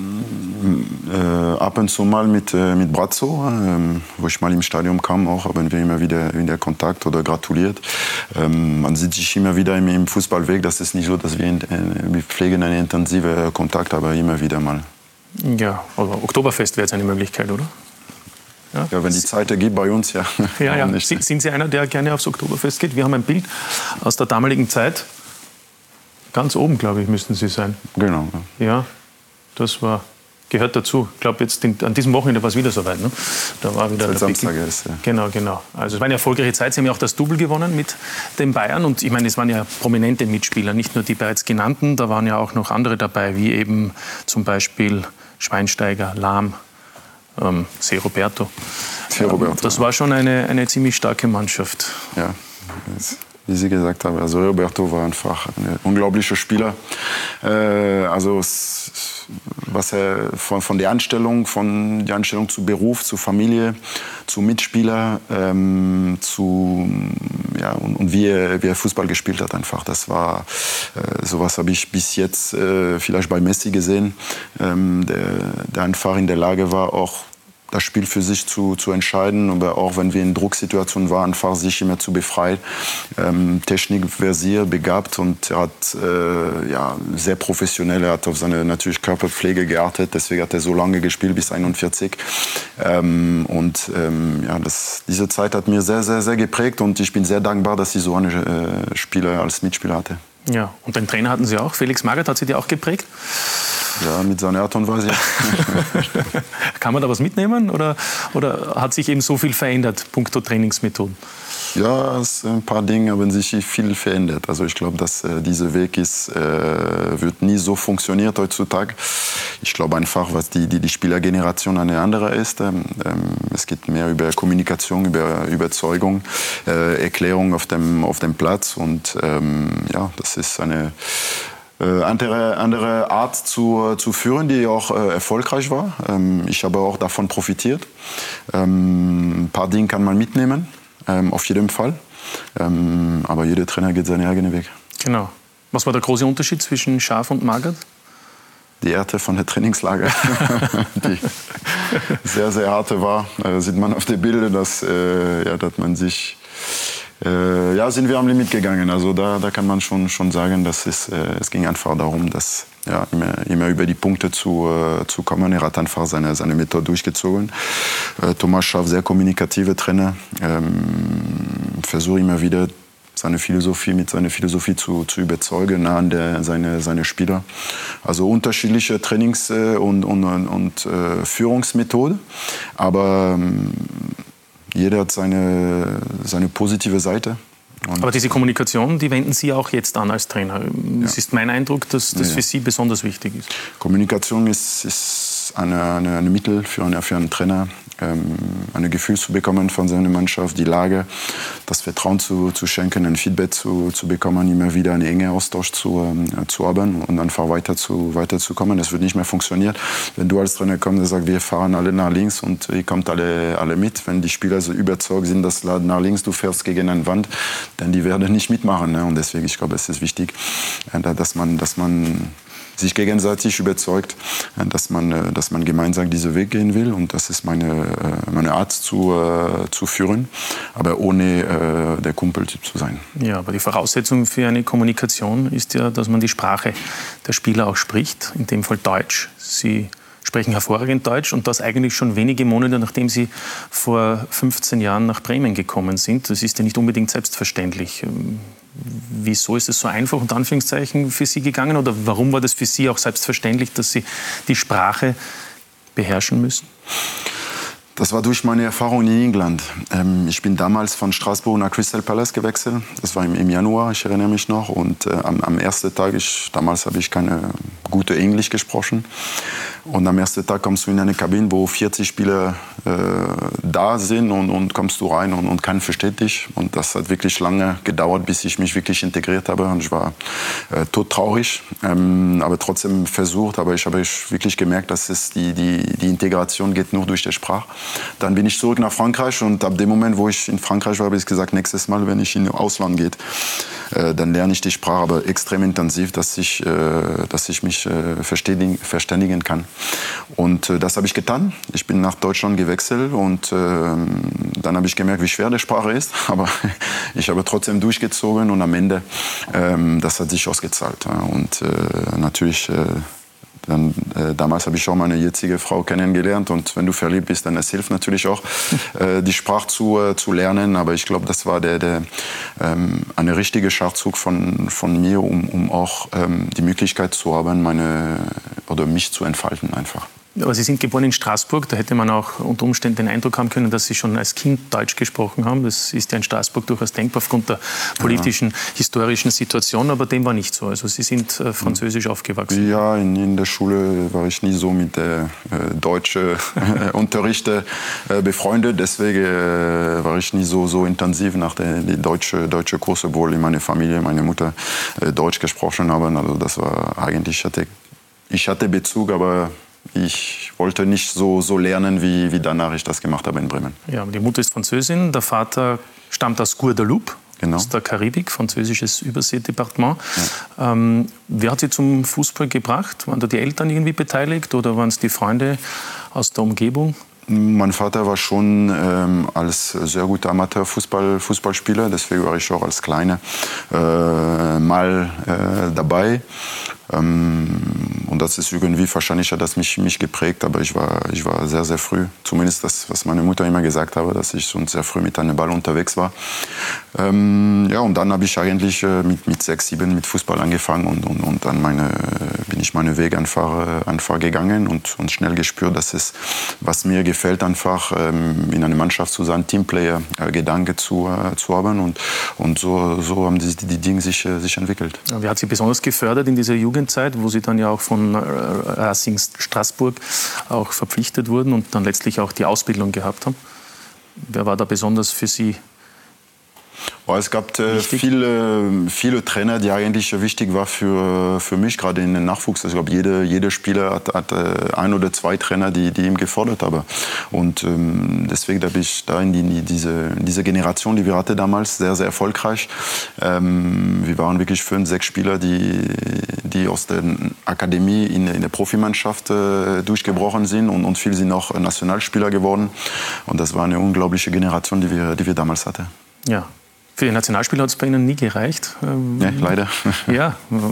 äh, ab und zu mal mit, äh, mit Brazzo, äh, wo ich mal im Stadion kam, auch haben wir immer wieder, wieder Kontakt oder gratuliert. Ähm, man sieht sich immer wieder im, im Fußballweg, das ist nicht so, dass wir, äh, wir pflegen einen intensiven Kontakt, aber immer wieder mal. Ja, aber Oktoberfest wäre jetzt eine Möglichkeit, oder? Ja, ja, wenn die Zeit ergibt bei uns, ja. Ja, ja. Sind Sie einer, der gerne aufs Oktoberfest geht? Wir haben ein Bild aus der damaligen Zeit. Ganz oben, glaube ich, müssten Sie sein. Genau. Ja, ja, das war, gehört dazu. Ich glaube, jetzt an diesem Wochenende war es wieder soweit. Ne? Da war wieder der Samstag ist, ja. Genau, genau. Also es war eine erfolgreiche Zeit. Sie haben ja auch das Double gewonnen mit den Bayern. Und ich meine, es waren ja prominente Mitspieler, nicht nur die bereits genannten. Da waren ja auch noch andere dabei, wie eben zum Beispiel Schweinsteiger, Lahm, ähm, C. Roberto. C. Roberto. Das war schon eine, eine ziemlich starke Mannschaft. Ja, wie Sie gesagt haben, also Roberto war einfach ein unglaublicher Spieler. Äh, also was er von, von der Anstellung, von der Anstellung zu Beruf, zu Familie, zu Mitspieler, ähm, zu ja und, und wie er, wie er Fußball gespielt hat einfach. Das war äh, sowas habe ich bis jetzt äh, vielleicht bei Messi gesehen, ähm, der, der einfach in der Lage war, auch das Spiel für sich zu, zu entscheiden, aber auch wenn wir in Drucksituationen waren, einfach sich immer zu befreien. Ähm, Technik versiert, begabt und er hat äh, ja, sehr professionell, er hat auf seine natürlich Körperpflege geachtet, deswegen hat er so lange gespielt, bis einundvierzig. Ähm, und ähm, ja, das, diese Zeit hat mir sehr, sehr, sehr geprägt und ich bin sehr dankbar, dass ich so einen äh, Spieler als Mitspieler hatte. Ja, und den Trainer hatten Sie auch, Felix Magath hat Sie die auch geprägt? Ja, mit seiner Art und Weise. Kann man da was mitnehmen oder, oder hat sich eben so viel verändert, punkto Trainingsmethoden? Ja, es, ein paar Dinge haben sich viel verändert. Also ich glaube, dass äh, dieser Weg ist, äh, wird nie so funktioniert heutzutage. Ich glaube einfach, was die, die, die Spielergeneration eine andere ist. Ähm, es geht mehr über Kommunikation, über Überzeugung, äh, Erklärung auf dem, auf dem Platz. Und ähm, ja, das ist eine äh, andere, andere Art zu, zu führen, die auch äh, erfolgreich war. Ähm, ich habe auch davon profitiert. Ähm, ein paar Dinge kann man mitnehmen. Ähm, auf jeden Fall. Ähm, aber jeder Trainer geht seinen eigenen Weg. Genau. Was war der große Unterschied zwischen Schaaf und Magath? Die Härte von der Trainingslager, die sehr, sehr harte war. Da sieht man auf den Bildern, dass, äh, ja, dass man sich... Äh, ja, sind wir am Limit gegangen. Also da, da kann man schon, schon sagen, dass es, äh, es ging einfach darum, dass, ja, immer, immer über die Punkte zu, äh, zu kommen. Er hat einfach seine, seine Methode durchgezogen. Äh, Thomas Schaaf, sehr kommunikative Trainer, ähm, versucht immer wieder seine Philosophie mit seiner Philosophie zu, zu überzeugen, nah an der, seine, seine Spieler. Also unterschiedliche Trainings- und, und, und äh, Führungsmethoden, aber ähm, jeder hat seine, seine positive Seite. Und aber diese Kommunikation, die wenden Sie auch jetzt an als Trainer. Es ja. ist mein Eindruck, dass das ja. für Sie besonders wichtig ist. Kommunikation ist, ist eine, eine, eine Mittel für, eine, für einen Trainer, ähm, ein Gefühl zu bekommen von seiner Mannschaft, die Lage, das Vertrauen zu, zu schenken, ein Feedback zu, zu bekommen, immer wieder einen engen Austausch zu, ähm, zu haben und einfach weiter zu, weiter zu kommen. Das wird nicht mehr funktionieren, wenn du als Trainer kommst und sagst, wir fahren alle nach links und ihr kommt alle, alle mit. Wenn die Spieler so überzeugt sind, dass nach links du fährst gegen eine Wand, dann die werden nicht mitmachen. Ne? Und deswegen, ich glaube, es ist wichtig, dass man, dass man sich gegenseitig überzeugt, dass man, dass man gemeinsam diesen Weg gehen will. Und das ist meine, meine Art zu, zu führen, aber ohne der Kumpeltyp zu sein. Ja, aber die Voraussetzung für eine Kommunikation ist ja, dass man die Sprache der Spieler auch spricht, in dem Fall Deutsch. Sie sprechen hervorragend Deutsch und das eigentlich schon wenige Monate, nachdem Sie vor fünfzehn Jahren nach Bremen gekommen sind. Das ist ja nicht unbedingt selbstverständlich. Wieso ist es so einfach, unter Anführungszeichen, für Sie gegangen? Oder warum war das für Sie auch selbstverständlich, dass Sie die Sprache beherrschen müssen? Das war durch meine Erfahrung in England. Ähm, ich bin damals von Straßburg nach Crystal Palace gewechselt. Das war im, im Januar, ich erinnere mich noch. Und äh, am, am ersten Tag, ich, damals habe ich keine gute Englisch gesprochen. Und am ersten Tag kommst du in eine Kabine, wo vierzig Spieler äh, da sind und, und kommst du rein und, und keiner versteht dich. Und das hat wirklich lange gedauert, bis ich mich wirklich integriert habe. Und ich war äh, todtraurig, ähm, aber trotzdem versucht. Aber ich habe wirklich gemerkt, dass es die, die, die Integration geht nur durch die Sprache. Dann bin ich zurück nach Frankreich und ab dem Moment, wo ich in Frankreich war, habe ich gesagt, nächstes Mal, wenn ich in das Ausland gehe, äh, dann lerne ich die Sprache, aber extrem intensiv, dass ich, äh, dass ich mich äh, verständigen, verständigen kann. Und äh, das habe ich getan. Ich bin nach Deutschland gewechselt und äh, dann habe ich gemerkt, wie schwer die Sprache ist, aber ich habe trotzdem durchgezogen und am Ende, äh, das hat sich ausgezahlt. Ja. Und äh, natürlich... Äh, Dann, äh, damals habe ich auch meine jetzige Frau kennengelernt und wenn du verliebt bist, dann es hilft natürlich auch, äh, die Sprache zu, äh, zu lernen. Aber ich glaube, das war der, der, ähm, eine richtige Schachzug von, von mir, um, um auch ähm, die Möglichkeit zu haben, meine, oder mich zu entfalten einfach. Aber Sie sind geboren in Straßburg, da hätte man auch unter Umständen den Eindruck haben können, dass Sie schon als Kind Deutsch gesprochen haben. Das ist ja in Straßburg durchaus denkbar aufgrund der politischen, ja. historischen Situation, aber dem war nicht so. Also Sie sind äh, französisch aufgewachsen. Ja, in, in der Schule war ich nie so mit der äh, deutschen äh, Unterrichte äh, befreundet. Deswegen äh, war ich nie so, so intensiv nach der die deutsche, deutsche Kurse, obwohl in meiner Familie, meine Mutter äh, Deutsch gesprochen haben. Also das war eigentlich, ich hatte, ich hatte Bezug, aber ich wollte nicht so, so lernen, wie, wie danach ich das gemacht habe in Bremen. Ja, die Mutter ist Französin, der Vater stammt aus Guadeloupe, genau. aus der Karibik, französisches Überseedepartement. Ja. Ähm, wer hat Sie zum Fußball gebracht? Waren da die Eltern irgendwie beteiligt oder waren es die Freunde aus der Umgebung? Mein Vater war schon ähm, als sehr guter Amateurfußball, Fußballspieler, deswegen war ich auch als Kleiner äh, mal äh, dabei. Ähm, und das ist irgendwie wahrscheinlich hat das mich, mich geprägt, aber ich war, ich war sehr, sehr früh, zumindest das, was meine Mutter immer gesagt hat, dass ich schon sehr früh mit einem Ball unterwegs war. Ähm, ja, und dann habe ich eigentlich äh, mit, mit sechs, sieben mit Fußball angefangen und, und, und dann meine, bin ich meinen Weg einfach, einfach gegangen und, und schnell gespürt, dass es, was mir gefällt, einfach ähm, in einer Mannschaft zu sein, Teamplayer-Gedanke äh, zu, äh, zu haben und, und so, so haben die, die Dinge sich, äh, sich entwickelt. Wer hat Sie besonders gefördert in dieser Jugendzeit, wo Sie dann ja auch von Racing Straßburg auch verpflichtet wurden und dann letztlich auch die Ausbildung gehabt haben? Wer war da besonders für Sie? Oh, es gab äh, viele, viele Trainer, die eigentlich wichtig waren für, für mich, gerade in den Nachwuchs. Ich glaube, jeder jede Spieler hat, hat äh, ein oder zwei Trainer, die, die ihn gefordert haben. Und ähm, deswegen habe ich da in, die, in diese, in diese Generation, die wir hatten damals, sehr, sehr erfolgreich. Ähm, wir waren wirklich fünf, sechs Spieler, die, die aus der Akademie in, in der Profimannschaft äh, durchgebrochen sind und, und viele sind auch Nationalspieler geworden. Und das war eine unglaubliche Generation, die wir, die wir damals hatten. Ja. Für die Nationalspieler hat es bei Ihnen nie gereicht. Ja, leider. Ja,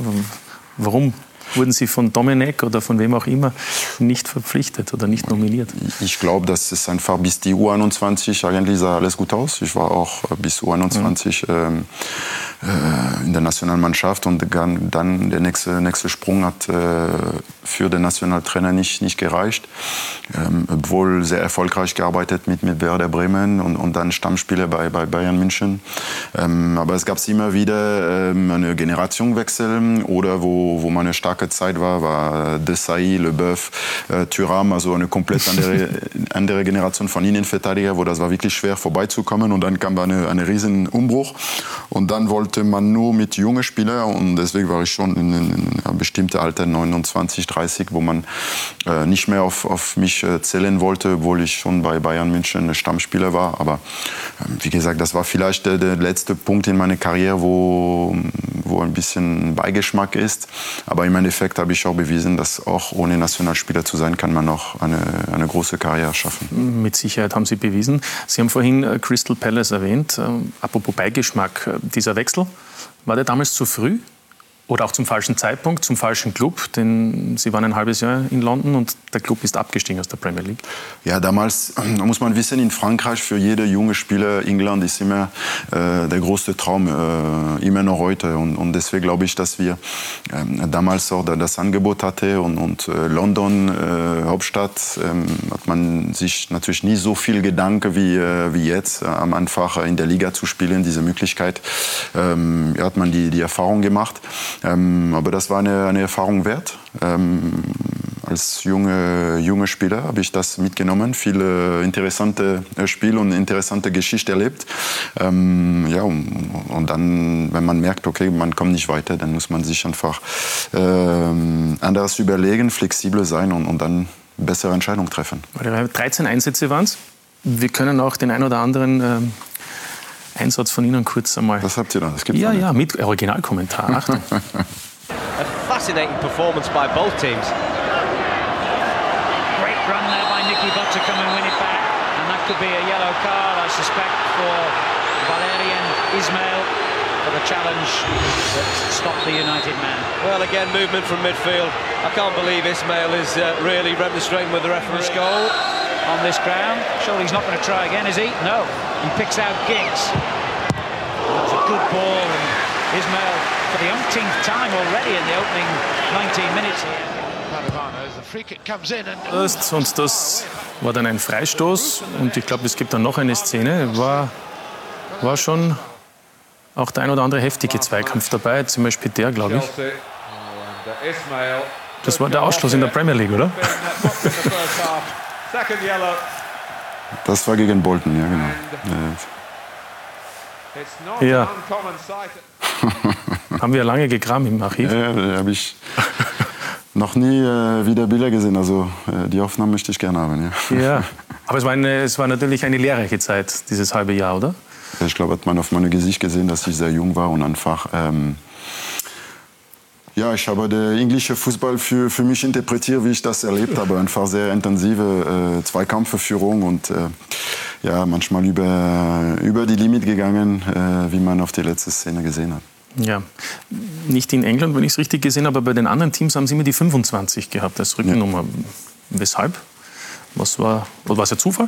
warum wurden Sie von Domenech oder von wem auch immer nicht verpflichtet oder nicht nominiert? Ich glaube, das ist einfach bis die U einundzwanzig eigentlich sah alles gut aus. Ich war auch bis U einundzwanzig mhm. ähm, äh, in der Nationalmannschaft und dann der nächste, nächste Sprung hat äh, für den Nationaltrainer nicht, nicht gereicht. Ähm, obwohl sehr erfolgreich gearbeitet mit, mit Werder Bremen und, und dann Stammspieler bei, bei Bayern München. Ähm, aber es gab immer wieder ähm, eine Generationenwechsel oder wo, wo meine starke Zeit war, war Desailly, Leboeuf, äh, Thuram, also eine komplett andere, andere Generation von Innenverteidiger, wo das war wirklich schwer vorbeizukommen und dann kam eine, eine riesen Umbruch und dann wollte man nur mit jungen Spielern und deswegen war ich schon in, in einem bestimmten Alter, neunundzwanzig, dreißig, wo man äh, nicht mehr auf, auf mich äh, zählen wollte, obwohl ich schon bei Bayern München Stammspieler war, aber äh, wie gesagt, das war vielleicht der, der letzte Punkt in meiner Karriere, wo, wo ein bisschen Beigeschmack ist, aber im Endeffekt habe ich auch bewiesen, dass auch ohne Nationalspieler zu sein, kann man auch eine, eine große Karriere schaffen. Mit Sicherheit haben Sie bewiesen. Sie haben vorhin Crystal Palace erwähnt. Apropos Beigeschmack, dieser Wechsel, war der damals zu früh? Oder auch zum falschen Zeitpunkt, zum falschen Club, denn Sie waren ein halbes Jahr in London und der Club ist abgestiegen aus der Premier League. Ja, damals, da muss man wissen, in Frankreich für jede junge Spieler, England ist immer äh, der größte Traum, äh, immer noch heute. Und, und deswegen glaube ich, dass wir äh, damals auch das Angebot hatten und, und äh, London, äh, Hauptstadt, äh, hat man sich natürlich nie so viel Gedanken wie, äh, wie jetzt, äh, am Anfang in der Liga zu spielen, diese Möglichkeit. Ähm, ja, hat man die, die Erfahrung gemacht. Ähm, aber das war eine, eine Erfahrung wert. Ähm, als junge, junge Spieler habe ich das mitgenommen, viele interessante Spiele und interessante Geschichte erlebt. Ähm, ja, und, und dann, wenn man merkt, okay, man kommt nicht weiter, dann muss man sich einfach ähm, anders überlegen, flexibel sein und, und dann bessere Entscheidungen treffen. dreizehn Einsätze waren es. Wir können auch den ein oder anderen ähm Einsatz von Ihnen kurz einmal. Was habt ihr da? Das gibt's ja, ja, mit Originalkommentar. Achtung. A fascinating performance by both teams. Great run there by Nicky Butt to come and win it back. And that could be a yellow card, I suspect, for Valérien Ismaël for the challenge that stopped the United man. Well, again, movement from midfield. I can't believe Ismaël is uh, really remonstrating with the referee. First goal on this ground. Surely he's not going to try again, is he? No. He picks out Giggs. That's a good ball, and Ismaël for the umpteenth time already in the opening nineteen minutes here. Und das war dann ein Freistoß und ich glaube, es gibt dann noch eine Szene. War, war schon auch der ein oder andere heftige Zweikampf dabei, zum Beispiel der, glaube ich. Das war der Ausschluss in der Premier League, oder? Das war gegen Bolton, ja genau. Ja. Haben wir lange gekramt im Archiv? Ja, da habe ich noch nie äh, wieder Bilder gesehen. Also äh, die Aufnahmen möchte ich gerne haben. Ja, ja. Aber es war, eine, es war natürlich eine lehrreiche Zeit, dieses halbe Jahr, oder? Ich glaube, hat man auf meinem Gesicht gesehen, dass ich sehr jung war und einfach... Ähm, Ja, ich habe den englischen Fußball für, für mich interpretiert, wie ich das erlebt habe. Einfach sehr intensive äh, Zweikampfführung und äh, ja, manchmal über, über die Limit gegangen, äh, wie man auf die letzte Szene gesehen hat. Ja, nicht in England, wenn ich es richtig gesehen habe, aber bei den anderen Teams haben sie immer die fünfundzwanzig gehabt als Rückennummer. Ja. Weshalb? Was war, war es ein Zufall?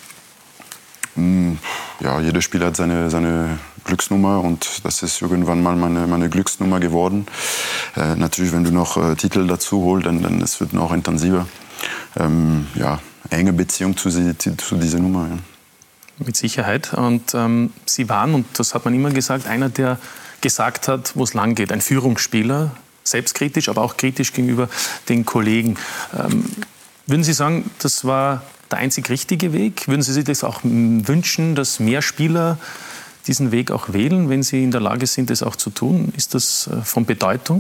Ja, jeder Spieler hat seine, seine Glücksnummer und das ist irgendwann mal meine, meine Glücksnummer geworden. Äh, natürlich, wenn du noch äh, Titel dazu holst, dann, dann es wird noch intensiver. Ähm, ja, enge Beziehung zu, zu dieser Nummer. Ja. Mit Sicherheit. Und ähm, Sie waren, und das hat man immer gesagt, einer, der gesagt hat, wo es lang geht. Ein Führungsspieler, selbstkritisch, aber auch kritisch gegenüber den Kollegen. Ähm, würden Sie sagen, das war der einzig richtige Weg? Würden Sie sich das auch wünschen, dass mehr Spieler diesen Weg auch wählen, wenn sie in der Lage sind, das auch zu tun? Ist das von Bedeutung?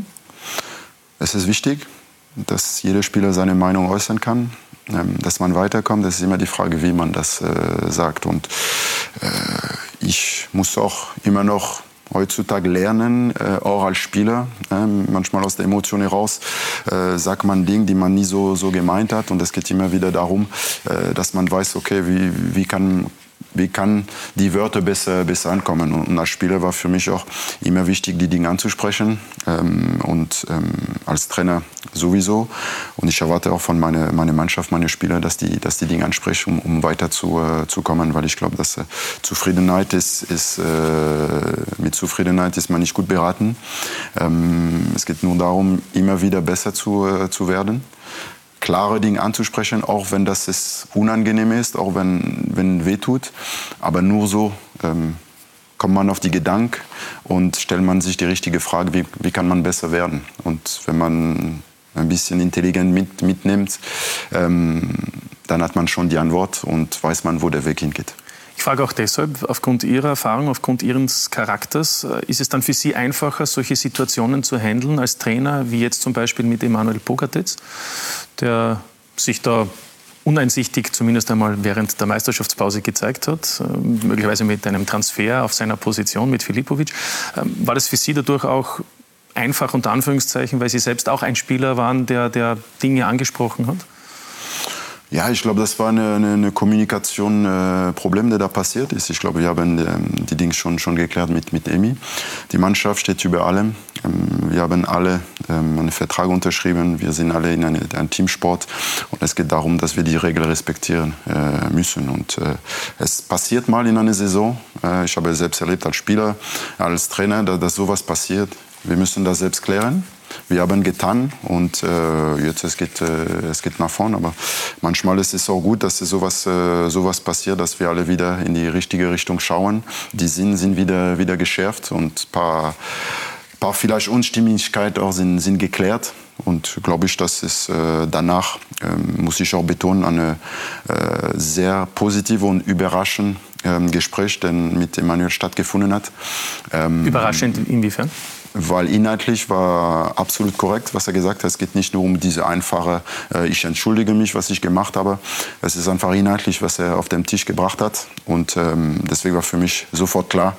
Es ist wichtig, dass jeder Spieler seine Meinung äußern kann. Dass man weiterkommt, das ist immer die Frage, wie man das äh, sagt. Und äh, ich muss auch immer noch heutzutage lernen, äh, auch als Spieler, äh, manchmal aus der Emotion heraus, äh, sagt man Dinge, die man nie so, so gemeint hat. Und es geht immer wieder darum, äh, dass man weiß, okay, wie, wie kann... Wie kann die Wörter besser, besser ankommen? Und als Spieler war für mich auch immer wichtig, die Dinge anzusprechen. Ähm, und ähm, als Trainer sowieso. Und ich erwarte auch von meiner meine Mannschaft, meine Spieler, dass die, dass die Dinge ansprechen, um, um weiter zu, äh, zu kommen. Weil ich glaube, dass äh, Zufriedenheit ist, ist äh, mit Zufriedenheit ist man nicht gut beraten. Ähm, es geht nur darum, immer wieder besser zu, äh, zu werden. Klare Dinge anzusprechen, auch wenn das ist unangenehm ist, auch wenn wenn weh tut. Aber nur so ähm, kommt man auf die Gedanken und stellt man sich die richtige Frage, wie, wie kann man besser werden. Und wenn man ein bisschen intelligent mit, mitnimmt, ähm, dann hat man schon die Antwort und weiß man, wo der Weg hingeht. Ich frage auch deshalb, aufgrund Ihrer Erfahrung, aufgrund Ihres Charakters, ist es dann für Sie einfacher, solche Situationen zu handeln als Trainer, wie jetzt zum Beispiel mit Emanuel Pogatetz, der sich da uneinsichtig zumindest einmal während der Meisterschaftspause gezeigt hat, möglicherweise mit einem Transfer auf seiner Position mit Filipovic. War das für Sie dadurch auch einfach, unter Anführungszeichen, weil Sie selbst auch ein Spieler waren, der, der Dinge angesprochen hat? Ja, ich glaube, das war eine, eine, eine Kommunikation, äh, Problem, der da passiert ist. Ich glaube, wir haben ähm, die Dinge schon, schon geklärt mit, mit Emi. Die Mannschaft steht über allem. Ähm, wir haben alle ähm, einen Vertrag unterschrieben. Wir sind alle in eine, einem Teamsport. Und es geht darum, dass wir die Regeln respektieren äh, müssen. Und äh, es passiert mal in einer Saison. Äh, ich habe es selbst erlebt als Spieler, als Trainer, dass, dass sowas passiert. Wir müssen das selbst klären. Wir haben getan und äh, jetzt es geht äh, es geht nach vorn. Aber manchmal ist es auch gut, dass es sowas äh, sowas passiert, dass wir alle wieder in die richtige Richtung schauen. Die Sinne sind wieder wieder geschärft und paar paar vielleicht Unstimmigkeiten auch sind sind geklärt. Und glaube ich, dass es äh, danach, äh, muss ich auch betonen, eine äh, sehr positive und überraschende äh, Gespräch, denn mit Emanuel stattgefunden hat. Ähm, Überraschend inwiefern? Weil inhaltlich war absolut korrekt, was er gesagt hat. Es geht nicht nur um diese einfache, äh, ich entschuldige mich, was ich gemacht habe. Es ist einfach inhaltlich, was er auf den Tisch gebracht hat. Und ähm, deswegen war für mich sofort klar,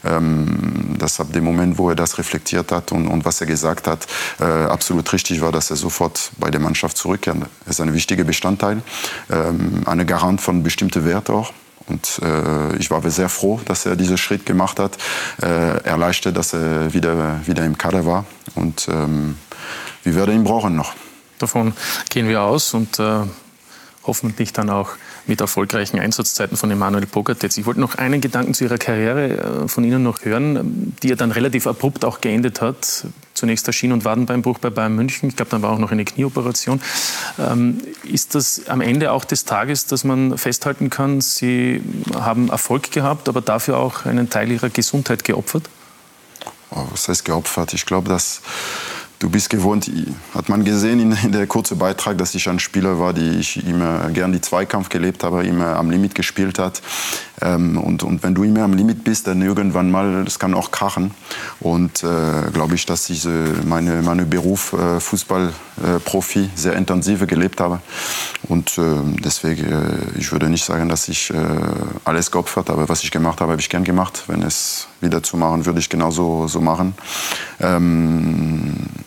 ähm, dass ab dem Moment, wo er das reflektiert hat und, und was er gesagt hat, äh, absolut richtig war, dass er sofort bei der Mannschaft zurückkehrt. Das ist ein wichtiger Bestandteil, ähm, eine Garant von bestimmten Werten auch. Und äh, ich war sehr froh, dass er diesen Schritt gemacht hat. Äh, erleichtert, dass er wieder, wieder im Kader war. Und ähm, wir werden ihn brauchen noch. Davon gehen wir aus und äh, hoffentlich dann auch mit erfolgreichen Einsatzzeiten von Emanuel Pogatetz. Ich wollte noch einen Gedanken zu Ihrer Karriere äh, von Ihnen noch hören, die ja dann relativ abrupt auch geendet hat. Zunächst der Schien- und Wadenbeinbruch bei Bayern München. Ich glaube, dann war auch noch eine Knieoperation. Ähm, ist das am Ende auch des Tages, dass man festhalten kann, Sie haben Erfolg gehabt, aber dafür auch einen Teil Ihrer Gesundheit geopfert? Oh, was heißt geopfert? Ich glaube, dass du bist gewohnt, hat man gesehen in, in der kurzen Beitrag, dass ich ein Spieler war, die ich immer gern die Zweikampf gelebt habe, immer am Limit gespielt hat. Ähm, und, und wenn du immer am Limit bist, dann irgendwann mal, das kann auch krachen. Und äh, glaube ich, dass ich äh, meine, meine Beruf äh, Fußballprofi äh, sehr intensiv gelebt habe. Und äh, deswegen, äh, ich würde nicht sagen, dass ich äh, alles geopfert habe. Was ich gemacht habe, habe ich gern gemacht. Wenn es wieder zu machen, würde ich genauso so machen. Ähm,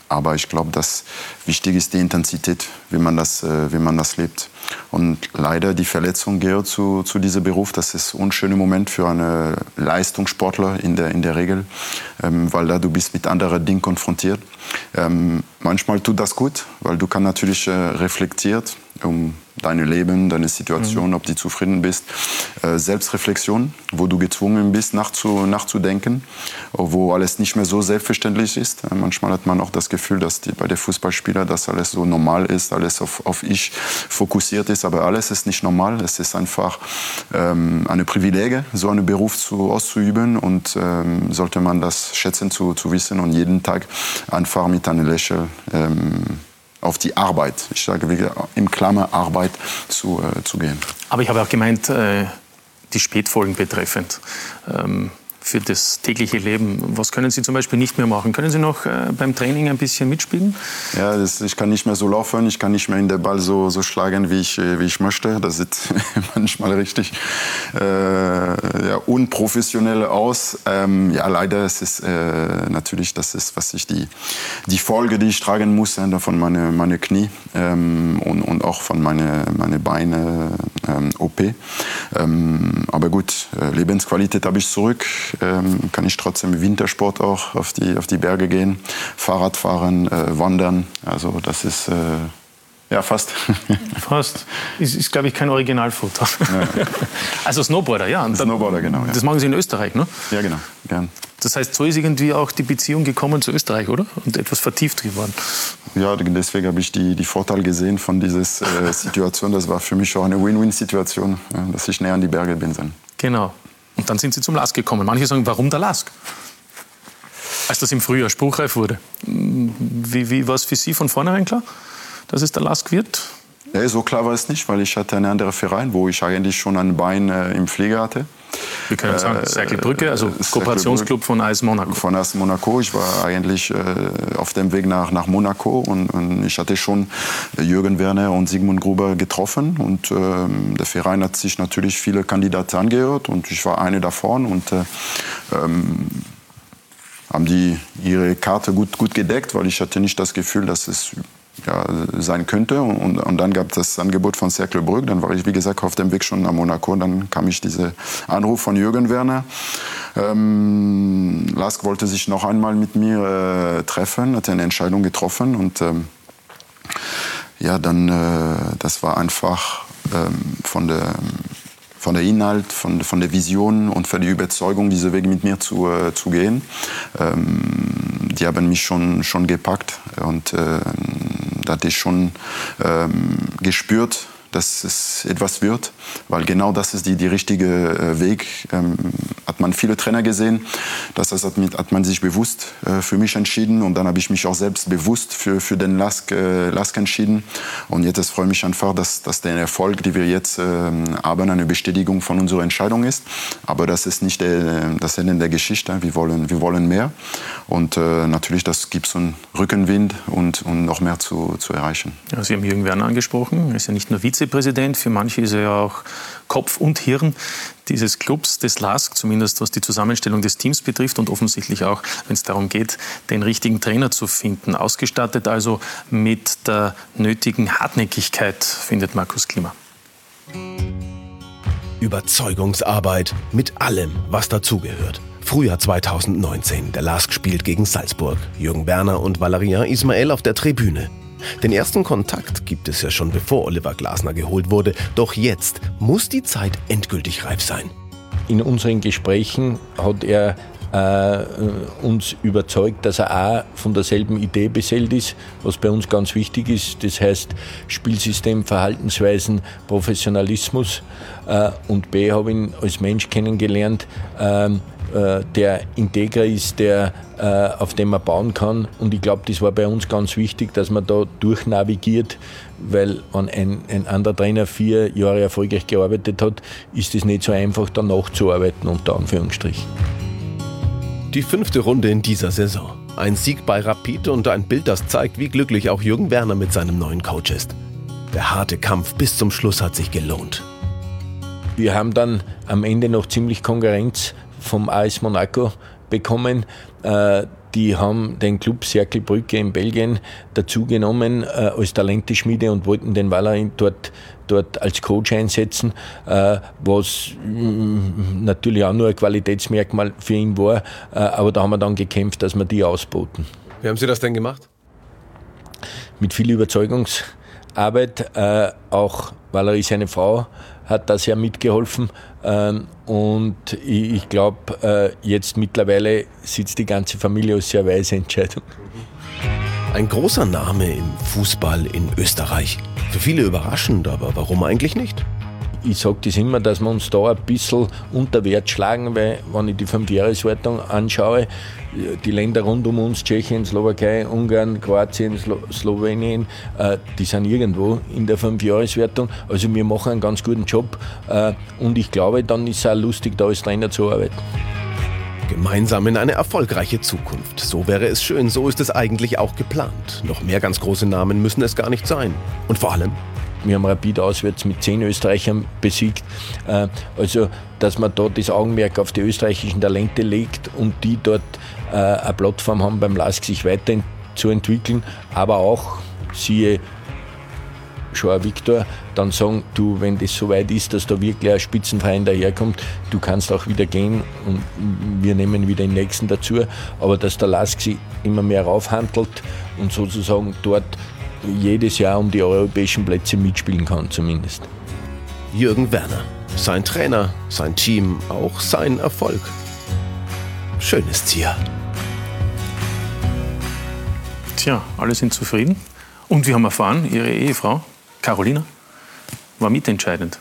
Aber ich glaube, dass wichtig ist die Intensität, wie man das, äh, wie man das lebt. Und leider die Verletzung gehört zu, zu diesem Beruf. Das ist ein unschöner Moment für einen Leistungssportler in der, in der Regel, ähm, weil da du bist mit anderen Dingen konfrontiert. Ähm, manchmal tut das gut, weil du kannst natürlich äh, reflektiert um dein Leben, deine Situation, mhm. ob du zufrieden bist. Äh, Selbstreflexion, wo du gezwungen bist, nachzu, nachzudenken, wo alles nicht mehr so selbstverständlich ist. Äh, manchmal hat man auch das Gefühl, dass die, bei den Fußballspielern das alles so normal ist, alles auf, auf ich fokussiert ist. Aber alles ist nicht normal. Es ist einfach ähm, eine Privileg, so einen Beruf zu, auszuüben. Und ähm, sollte man das schätzen zu, zu wissen und jeden Tag einfach mit einem Lächeln ähm, auf die Arbeit, ich sage wieder im Klammer Arbeit, zu, äh, zu gehen. Aber ich habe auch gemeint, äh, die Spätfolgen betreffend. Ähm für das tägliche Leben. Was können Sie zum Beispiel nicht mehr machen? Können Sie noch äh, beim Training ein bisschen mitspielen? Ja, das, ich kann nicht mehr so laufen, ich kann nicht mehr in den Ball so, so schlagen, wie ich, wie ich möchte. Das sieht manchmal richtig äh, ja, unprofessionell aus. Ähm, ja, leider ist es äh, natürlich, das ist, was ich die, die Folge, die ich tragen muss, äh, von meinen meine Knie ähm, und, und auch von meinen meine Beine ähm, O P. Ähm, aber gut, äh, Lebensqualität habe ich zurück. Ähm, kann ich trotzdem im Wintersport auch auf die, auf die Berge gehen, Fahrrad fahren, äh, wandern. Also das ist äh, ja fast. Fast. Ist, ist glaube ich, kein Originalfoto. Ja. Also Snowboarder, ja. Snowboarder, genau. Ja. Das machen Sie in Österreich, ne? Ja, genau. Gern. Das heißt, so ist irgendwie auch die Beziehung gekommen zu Österreich, oder? Und etwas vertieft geworden. Ja, deswegen habe ich die, die Vorteile gesehen von dieser äh, Situation. Das war für mich auch eine Win-Win-Situation, ja, dass ich näher an die Berge bin. Genau. Und dann sind Sie zum Lask gekommen. Manche sagen, warum der Lask? Als das im Frühjahr spruchreif wurde. Wie, wie war es für Sie von vornherein klar, dass es der Lask wird? Ja, so klar war es nicht, weil ich hatte einen anderen Verein, wo ich eigentlich schon ein Bein äh, im Pflege hatte. Wir können sagen, äh, Cercle Brügge, also äh, Kooperationsclub von A S Monaco. Von A S Monaco. Ich war eigentlich äh, auf dem Weg nach, nach Monaco und, und ich hatte schon Jürgen Werner und Sigmund Gruber getroffen. Und äh, der Verein hat sich natürlich viele Kandidaten angehört und ich war eine davon. Und äh, ähm, haben die ihre Karte gut, gut gedeckt, weil ich hatte nicht das Gefühl, dass es ja, sein könnte. Und, und dann gab es das Angebot von Cercle Brügge. Dann war ich, wie gesagt, auf dem Weg schon nach Monaco. Und dann kam ich dieser Anruf von Jürgen Werner. Ähm, Lask wollte sich noch einmal mit mir äh, treffen, hat eine Entscheidung getroffen. Und ähm, ja, dann, äh, das war einfach ähm, von der... von der Inhalt, von, von der Vision und von der Überzeugung, diesen Weg mit mir zu, äh, zu gehen. Ähm, die haben mich schon, schon gepackt und äh, da hatte ich schon ähm, gespürt, dass es etwas wird, weil genau das ist die, die richtige äh, Weg. Ähm, hat man viele Trainer gesehen, das hat, hat man sich bewusst äh, für mich entschieden und dann habe ich mich auch selbst bewusst für, für den Lask, äh, Lask entschieden und jetzt freue ich mich einfach, dass, dass der Erfolg, den wir jetzt äh, haben, eine Bestätigung von unserer Entscheidung ist, aber das ist nicht der, das Ende der Geschichte, wir wollen, wir wollen mehr und äh, natürlich, das gibt so einen Rückenwind und, und noch mehr zu, zu erreichen. Ja, Sie haben Jürgen Werner angesprochen, er ist ja nicht nur Vizepräsident, für manche ist er ja auch Kopf und Hirn dieses Clubs, des Lask, zumindest was die Zusammenstellung des Teams betrifft und offensichtlich auch, wenn es darum geht, den richtigen Trainer zu finden. Ausgestattet also mit der nötigen Hartnäckigkeit, findet Markus Klima. Überzeugungsarbeit mit allem, was dazugehört. Frühjahr zweitausendneunzehn, der Lask spielt gegen Salzburg. Jürgen Werner und Valérien Ismaël auf der Tribüne. Den ersten Kontakt gibt es ja schon, bevor Oliver Glasner geholt wurde. Doch jetzt muss die Zeit endgültig reif sein. In unseren Gesprächen hat er äh, uns überzeugt, dass er A, von derselben Idee beseelt ist, was bei uns ganz wichtig ist. Das heißt Spielsystem, Verhaltensweisen, Professionalismus. Äh, und B, habe ihn als Mensch kennengelernt, äh, der integer ist, der, äh, auf dem man bauen kann. Und ich glaube, das war bei uns ganz wichtig, dass man da durchnavigiert, weil wenn ein, ein anderer Trainer vier Jahre erfolgreich gearbeitet hat, ist es nicht so einfach, da nachzuarbeiten, unter Anführungsstrichen. Die fünfte Runde in dieser Saison. Ein Sieg bei Rapid und ein Bild, das zeigt, wie glücklich auch Jürgen Werner mit seinem neuen Coach ist. Der harte Kampf bis zum Schluss hat sich gelohnt. Wir haben dann am Ende noch ziemlich Konkurrenz vom A S Monaco bekommen, die haben den Club Cercle Brugge in Belgien dazugenommen äh, als Talenteschmiede und wollten den Vallerin dort, dort als Coach einsetzen, äh, was mh, natürlich auch nur ein Qualitätsmerkmal für ihn war. Äh, aber da haben wir dann gekämpft, dass wir die ausboten. Wie haben Sie das denn gemacht? Mit viel Überzeugungsarbeit. Äh, auch Valerie, seine Frau, hat da sehr mitgeholfen. Ähm, und ich, ich glaube, äh, jetzt mittlerweile sitzt die ganze Familie aus sehr weise Entscheidung. Ein großer Name im Fußball in Österreich. Für viele überraschend, aber warum eigentlich nicht? Ich sage das immer, dass wir uns da ein bisschen unter Wert schlagen, weil wenn ich die Fünfjahreswertung anschaue, die Länder rund um uns, Tschechien, Slowakei, Ungarn, Kroatien, Slo- Slowenien, äh, die sind irgendwo in der Fünfjahreswertung. Also wir machen einen ganz guten Job äh, und ich glaube, dann ist es auch lustig, da als Trainer zu arbeiten. Gemeinsam in eine erfolgreiche Zukunft. So wäre es schön, so ist es eigentlich auch geplant. Noch mehr ganz große Namen müssen es gar nicht sein. Und vor allem, wir haben Rapid auswärts mit zehn Österreichern besiegt. Also, dass man da das Augenmerk auf die österreichischen Talente legt und die dort äh, eine Plattform haben beim L A S K sich weiterzuentwickeln, aber auch, siehe Joao Victor, dann sagen, du, wenn das so weit ist, dass da wirklich ein Spitzenverein daherkommt, du kannst auch wieder gehen und wir nehmen wieder den nächsten dazu. Aber dass der L A S K sich immer mehr raufhandelt und sozusagen dort jedes Jahr um die europäischen Plätze mitspielen kann zumindest. Jürgen Werner, sein Trainer, sein Team, auch sein Erfolg. Schönes Tier. Tja, alle sind zufrieden. Und wir haben erfahren, Ihre Ehefrau, Carolina, war mitentscheidend.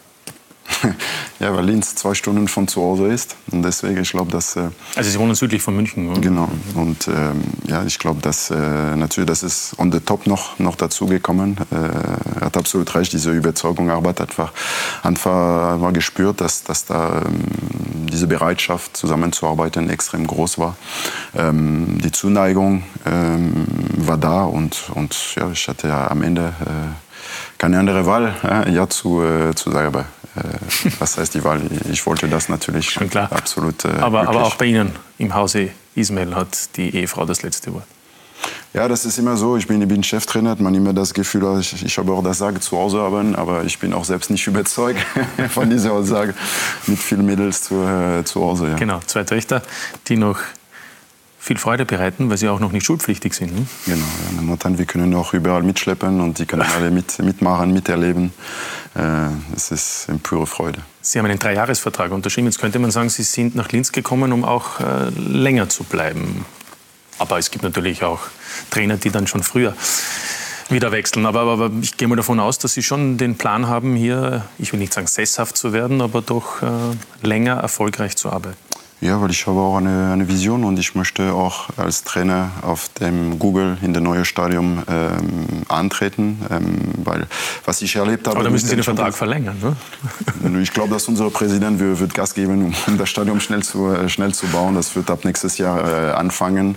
Ja, weil Linz zwei Stunden von zu Hause ist. Und deswegen, ich glaube, dass... Äh, also Sie wohnen südlich von München, oder? Genau. Und ähm, ja, ich glaube, dass äh, natürlich, das ist on the top noch, noch dazu gekommen. Äh, er hat absolut recht, diese Überzeugung arbeitet einfach, einfach war gespürt, dass, dass da ähm, diese Bereitschaft, zusammenzuarbeiten, extrem groß war. Ähm, die Zuneigung ähm, war da und, und ja, ich hatte ja am Ende äh, keine andere Wahl, ja, ja zu, äh, zu sagen. Aber, Äh, was heißt die Wahl? Ich wollte das natürlich schon klar. Absolut. Äh, aber, aber auch bei Ihnen im Hause Ismael hat die Ehefrau das letzte Wort. Ja, das ist immer so. Ich bin, ich bin Cheftrainer, hat man immer das Gefühl, ich, ich habe auch das Sagen zu Hause haben, aber ich bin auch selbst nicht überzeugt von dieser Aussage mit vielen Mädels zu, äh, zu Hause. Ja. Genau, zwei Töchter, die noch viel Freude bereiten, weil sie auch noch nicht schulpflichtig sind. Ne? Genau, ja. Momentan, wir können auch überall mitschleppen und die können alle mit, mitmachen, miterleben. Es äh, ist eine pure Freude. Sie haben einen Dreijahresvertrag unterschrieben. Jetzt könnte man sagen, Sie sind nach Linz gekommen, um auch äh, länger zu bleiben. Aber es gibt natürlich auch Trainer, die dann schon früher wieder wechseln. Aber, aber ich gehe mal davon aus, dass Sie schon den Plan haben, hier, ich will nicht sagen sesshaft zu werden, aber doch äh, länger erfolgreich zu arbeiten. Ja, weil ich habe auch eine, eine Vision und ich möchte auch als Trainer auf dem Google in dem neuen Stadion ähm, antreten, ähm, weil was ich erlebt habe... Aber da müssen Sie den Vertrag verlängern, ne? Ich glaube, dass unser Präsident wird, wird Gas geben, um das Stadion schnell zu, äh, schnell zu bauen. Das wird ab nächstes Jahr äh, anfangen.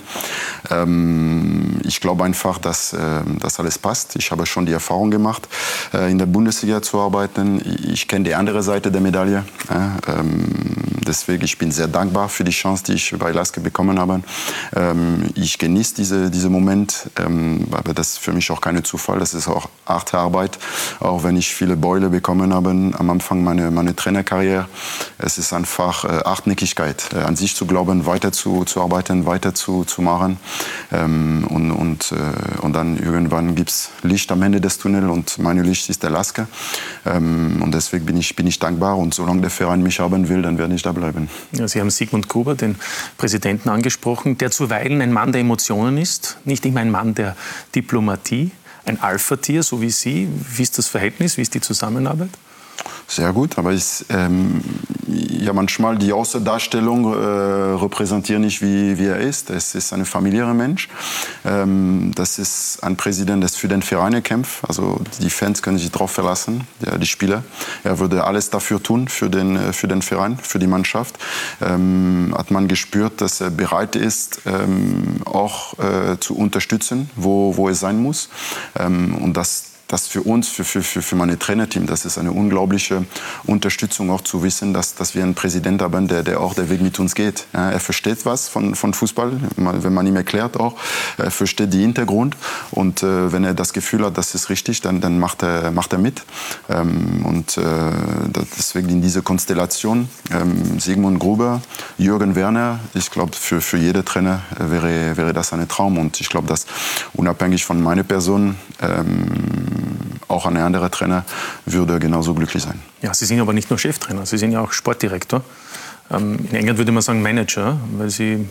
Ähm, ich glaube einfach, dass äh, das alles passt. Ich habe schon die Erfahrung gemacht, äh, in der Bundesliga zu arbeiten. Ich kenne die andere Seite der Medaille. Äh, ähm, deswegen ich bin sehr dankbar für die Chance, die ich bei L A S K bekommen habe. Ähm, ich genieße diese, diesen Moment, ähm, aber das ist für mich auch kein Zufall. Das ist auch harte Arbeit, auch wenn ich viele Beule bekommen habe am Anfang meiner meine Trainerkarriere. Es ist einfach äh, Hartnäckigkeit, äh, an sich zu glauben, weiter zu, zu arbeiten, weiter zu, zu machen. Ähm, und, und, äh, und dann irgendwann gibt es Licht am Ende des Tunnels und meine Licht ist der L A S K. Ähm, und deswegen bin ich, bin ich dankbar und solange der Verein mich haben will, dann werde ich da bleiben. Ja, Sie haben Sigmund Gruber, den Präsidenten, angesprochen, der zuweilen ein Mann der Emotionen ist, nicht immer ein Mann der Diplomatie, ein Alpha-Tier, so wie Sie. Wie ist das Verhältnis, wie ist die Zusammenarbeit? Sehr gut, aber ich, ähm, ja, manchmal die Außendarstellung äh, repräsentiert nicht, wie, wie er ist. Es ist ein familiärer Mensch. Ähm, das ist ein Präsident, der für den Verein kämpft. Also die Fans können sich darauf verlassen, ja, die Spieler. Er würde alles dafür tun, für den, für den Verein, für die Mannschaft. Ähm, hat man gespürt, dass er bereit ist, ähm, auch äh, zu unterstützen, wo, wo es sein muss. Ähm, und das das für uns, für, für, für mein Trainerteam, das ist eine unglaubliche Unterstützung, auch zu wissen, dass, dass wir einen Präsident haben, der, der auch der Weg mit uns geht. Ja, er versteht was von, von Fußball, wenn man ihm erklärt auch. Er versteht den Hintergrund und äh, wenn er das Gefühl hat, das ist richtig, dann, dann macht, er, macht er mit. Ähm, und äh, deswegen in diese Konstellation, ähm, Sigmund Gruber, Jürgen Werner, ich glaube, für, für jede Trainer wäre, wäre das ein Traum. Und ich glaube, dass unabhängig von meiner Person, ähm, auch ein anderer Trainer würde genauso glücklich sein. Ja, Sie sind aber nicht nur Cheftrainer, Sie sind ja auch Sportdirektor. In England würde man sagen Manager, weil Sie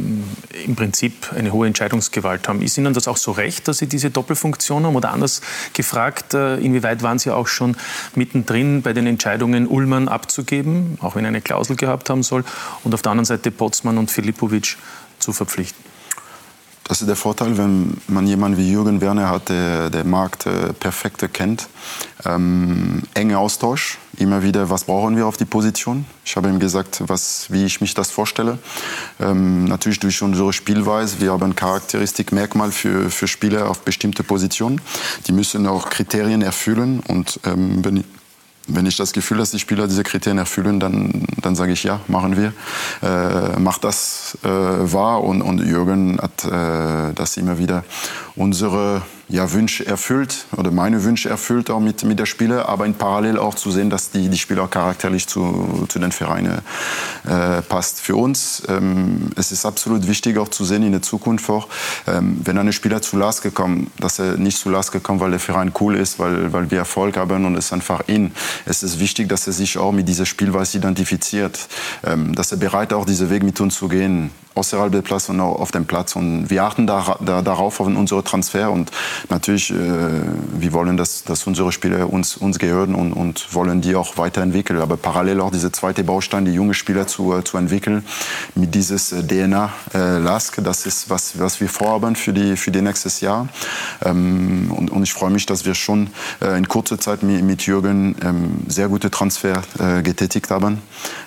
im Prinzip eine hohe Entscheidungsgewalt haben. Ist Ihnen das auch so recht, dass Sie diese Doppelfunktion haben? Oder anders gefragt, inwieweit waren Sie auch schon mittendrin bei den Entscheidungen, Ullmann abzugeben, auch wenn er eine Klausel gehabt haben soll, und auf der anderen Seite Potzmann und Filipovic zu verpflichten? Das ist der Vorteil, wenn man jemanden wie Jürgen Werner hat, der den Markt äh, perfekt kennt. Ähm, enge Austausch, immer wieder, was brauchen wir auf die Position. Ich habe ihm gesagt, was, wie ich mich das vorstelle. Ähm, natürlich durch unsere Spielweise. Wir haben Charakteristik, Merkmal für, für Spieler auf bestimmte Positionen. Die müssen auch Kriterien erfüllen. Und ähm, wenn Wenn ich das Gefühl habe, dass die Spieler diese Kriterien erfüllen, dann, dann sage ich ja, machen wir. Äh, macht das äh, wahr. Und, und Jürgen hat äh, das immer wieder unsere ja, Wünsche erfüllt oder meine Wünsche erfüllt auch mit, mit der Spieler, aber in parallel auch zu sehen, dass die, die Spieler charakterlich zu, zu den Vereinen äh, passt. Für uns ähm, es ist absolut wichtig auch zu sehen in der Zukunft auch, ähm, wenn ein Spieler zu Lask kommt, dass er nicht zu Lask kommt, weil der Verein cool ist, weil, weil wir Erfolg haben und es einfach in. Es ist wichtig, dass er sich auch mit dieser Spielweise identifiziert, ähm, dass er bereit auch diesen Weg mit uns zu gehen, außerhalb des Platzes und auch auf dem Platz. Und wir achten da, da, darauf auf unsere Transfer und natürlich, äh, wir wollen, dass, dass unsere Spieler uns, uns gehören und, und wollen die auch weiterentwickeln. Aber parallel auch diese zweite Baustein, die junge Spieler zu, zu entwickeln, mit dieses D N A äh, Lask, das ist, was, was wir vorhaben für die, für die nächstes Jahr. Ähm, und, und ich freue mich, dass wir schon äh, in kurzer Zeit mit, mit Jürgen ähm, sehr gute Transfer äh, getätigt haben.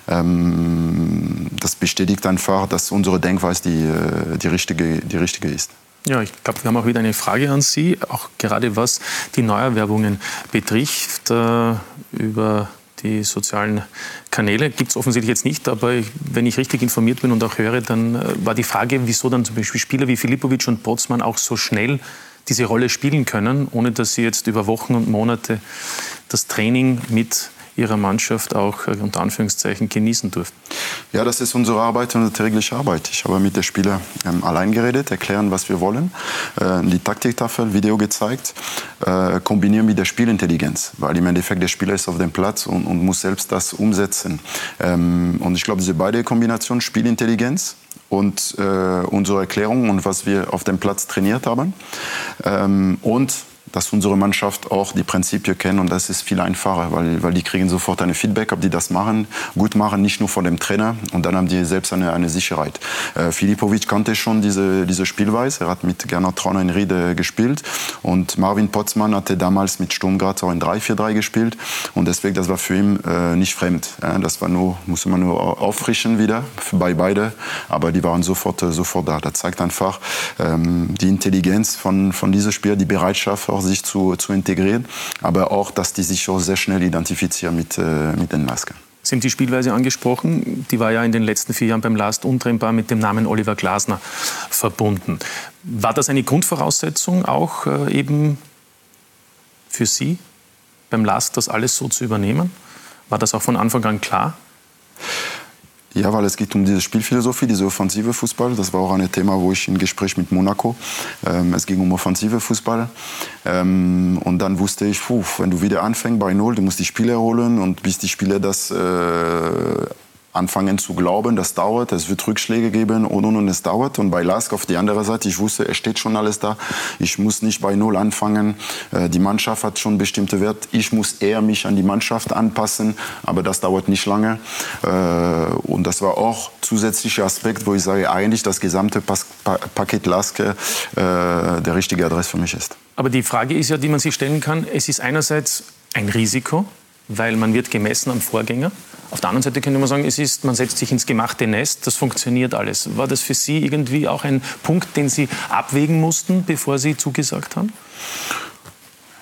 Ähm, das bestätigt einfach, dass unsere Denkweise die, die, richtige, die richtige ist. Ja, ich glaube, wir haben auch wieder eine Frage an Sie, auch gerade was die Neuerwerbungen betrifft. Äh, über die sozialen Kanäle gibt es offensichtlich jetzt nicht, aber ich, wenn ich richtig informiert bin und auch höre, dann äh, war die Frage, wieso dann zum Beispiel Spieler wie Filipovic und Potzmann auch so schnell diese Rolle spielen können, ohne dass sie jetzt über Wochen und Monate das Training mit Ihrer Mannschaft auch unter Anführungszeichen genießen durften? Ja, das ist unsere Arbeit, unsere tägliche Arbeit. Ich habe mit den Spielern ähm, allein geredet, erklären, was wir wollen, äh, die Taktiktafel, Video gezeigt, äh, kombinieren mit der Spielintelligenz, weil im Endeffekt der Spieler ist auf dem Platz und, und muss selbst das umsetzen. Ähm, und ich glaube, diese beide Kombinationen, Spielintelligenz und äh, unsere Erklärung und was wir auf dem Platz trainiert haben ähm, und dass unsere Mannschaft auch die Prinzipien kennt und das ist viel einfacher, weil, weil die kriegen sofort ein Feedback, ob die das machen, gut machen, nicht nur von dem Trainer und dann haben die selbst eine, eine Sicherheit. Äh, Filipovic kannte schon diese, diese Spielweise, er hat mit Gernot Trauner in Riede gespielt und Marvin Potzmann hatte damals mit Sturm Graz auch in drei vier drei gespielt und deswegen, das war für ihn äh, nicht fremd. Ja, das war nur, musste man nur auffrischen wieder bei beide, aber die waren sofort, äh, sofort da. Das zeigt einfach ähm, die Intelligenz von, von diesen Spielern, die Bereitschaft auch sich zu, zu integrieren, aber auch, dass die sich auch sehr schnell identifizieren mit, äh, mit den Laskern. Sie haben die Spielweise angesprochen, die war ja in den letzten vier Jahren beim Last untrennbar mit dem Namen Oliver Glasner verbunden. War das eine Grundvoraussetzung auch äh, eben für Sie beim Last, das alles so zu übernehmen? War das auch von Anfang an klar? Ja, weil es geht um diese Spielphilosophie, diese offensive Fußball. Das war auch ein Thema, wo ich im Gespräch mit Monaco, ähm, es ging um offensive Fußball. Ähm, und dann wusste ich, puh, wenn du wieder anfängst bei Null, du musst die Spieler holen und bis die Spieler das äh, anfangen zu glauben, das dauert, es wird Rückschläge geben und, und, und es dauert. Und bei Lask auf die andere Seite, ich wusste, es steht schon alles da. Ich muss nicht bei Null anfangen. Äh, die Mannschaft hat schon bestimmte Werte. Ich muss eher mich an die Mannschaft anpassen, aber das dauert nicht lange. Äh, und das war auch zusätzlicher Aspekt, wo ich sage, eigentlich das gesamte Pas pa Paket Lask äh, der richtige Adresse für mich ist. Aber die Frage ist ja, die man sich stellen kann, es ist einerseits ein Risiko, weil man wird gemessen am Vorgänger. Auf der anderen Seite könnte man sagen, es ist, man setzt sich ins gemachte Nest, das funktioniert alles. War das für Sie irgendwie auch ein Punkt, den Sie abwägen mussten, bevor Sie zugesagt haben?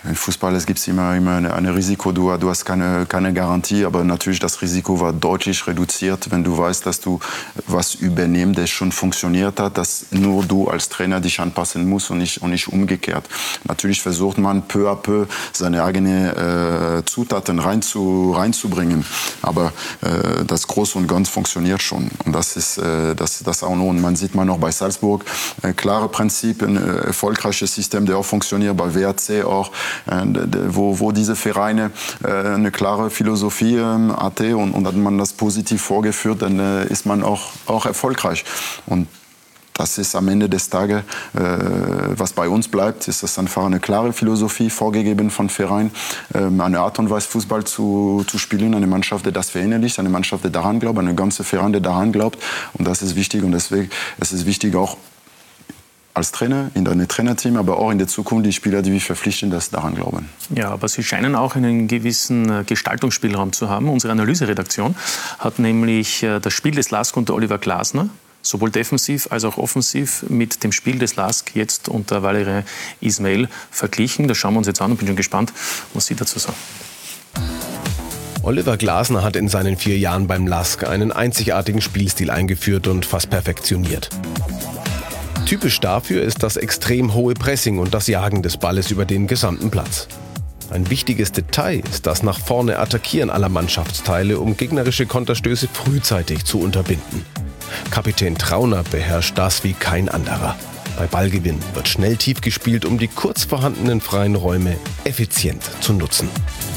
Im Fußball gibt es immer, immer ein Risiko, du, du hast keine, keine Garantie, aber natürlich das Risiko war deutlich reduziert, wenn du weißt, dass du was übernimmst, das schon funktioniert hat, dass nur du als Trainer dich anpassen musst und nicht, und nicht umgekehrt. Natürlich versucht man peu à peu seine eigenen äh, Zutaten rein zu, reinzubringen, aber äh, das Große und Ganz funktioniert schon und das ist äh, das, das auch noch. Und man sieht man auch bei Salzburg äh, klare Prinzipien, äh, erfolgreiches System, der auch funktioniert, bei W R C auch, Wo, wo diese Vereine äh, eine klare Philosophie ähm, hatte und, und hat man das positiv vorgeführt, dann äh, ist man auch, auch erfolgreich. Und das ist am Ende des Tages, äh, was bei uns bleibt, ist das einfach eine klare Philosophie vorgegeben von Verein, äh, eine Art und Weise Fußball zu, zu spielen, eine Mannschaft, die das verinnerlicht, eine Mannschaft, die daran glaubt, eine ganze Verein, der daran glaubt. Und das ist wichtig und deswegen es ist wichtig auch als Trainer, in deinem Trainerteam, aber auch in der Zukunft die Spieler, die wir verpflichten, das daran glauben. Ja, aber Sie scheinen auch einen gewissen Gestaltungsspielraum zu haben. Unsere Analyseredaktion hat nämlich das Spiel des Lask unter Oliver Glasner sowohl defensiv als auch offensiv mit dem Spiel des Lask jetzt unter Valérien Ismaël verglichen. Das schauen wir uns jetzt an und bin schon gespannt, was Sie dazu sagen. Oliver Glasner hat in seinen vier Jahren beim Lask einen einzigartigen Spielstil eingeführt und fast perfektioniert. Typisch dafür ist das extrem hohe Pressing und das Jagen des Balles über den gesamten Platz. Ein wichtiges Detail ist das nach vorne Attackieren aller Mannschaftsteile, um gegnerische Konterstöße frühzeitig zu unterbinden. Kapitän Trauner beherrscht das wie kein anderer. Bei Ballgewinn wird schnell tief gespielt, um die kurz vorhandenen freien Räume effizient zu nutzen.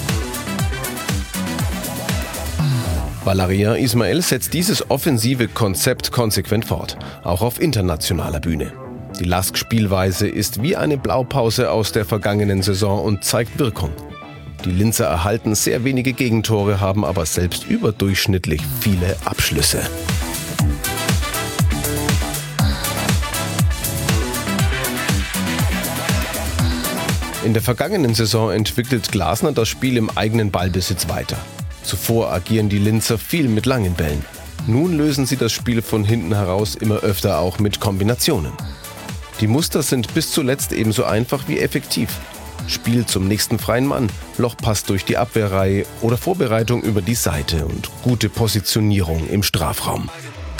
Valérien Ismaël setzt dieses offensive Konzept konsequent fort, auch auf internationaler Bühne. Die Lask-Spielweise ist wie eine Blaupause aus der vergangenen Saison und zeigt Wirkung. Die Linzer erhalten sehr wenige Gegentore, haben aber selbst überdurchschnittlich viele Abschlüsse. In der vergangenen Saison entwickelt Glasner das Spiel im eigenen Ballbesitz weiter. Zuvor agieren die Linzer viel mit langen Bällen. Nun lösen sie das Spiel von hinten heraus immer öfter auch mit Kombinationen. Die Muster sind bis zuletzt ebenso einfach wie effektiv. Spiel zum nächsten freien Mann, Lochpass durch die Abwehrreihe oder Vorbereitung über die Seite und gute Positionierung im Strafraum.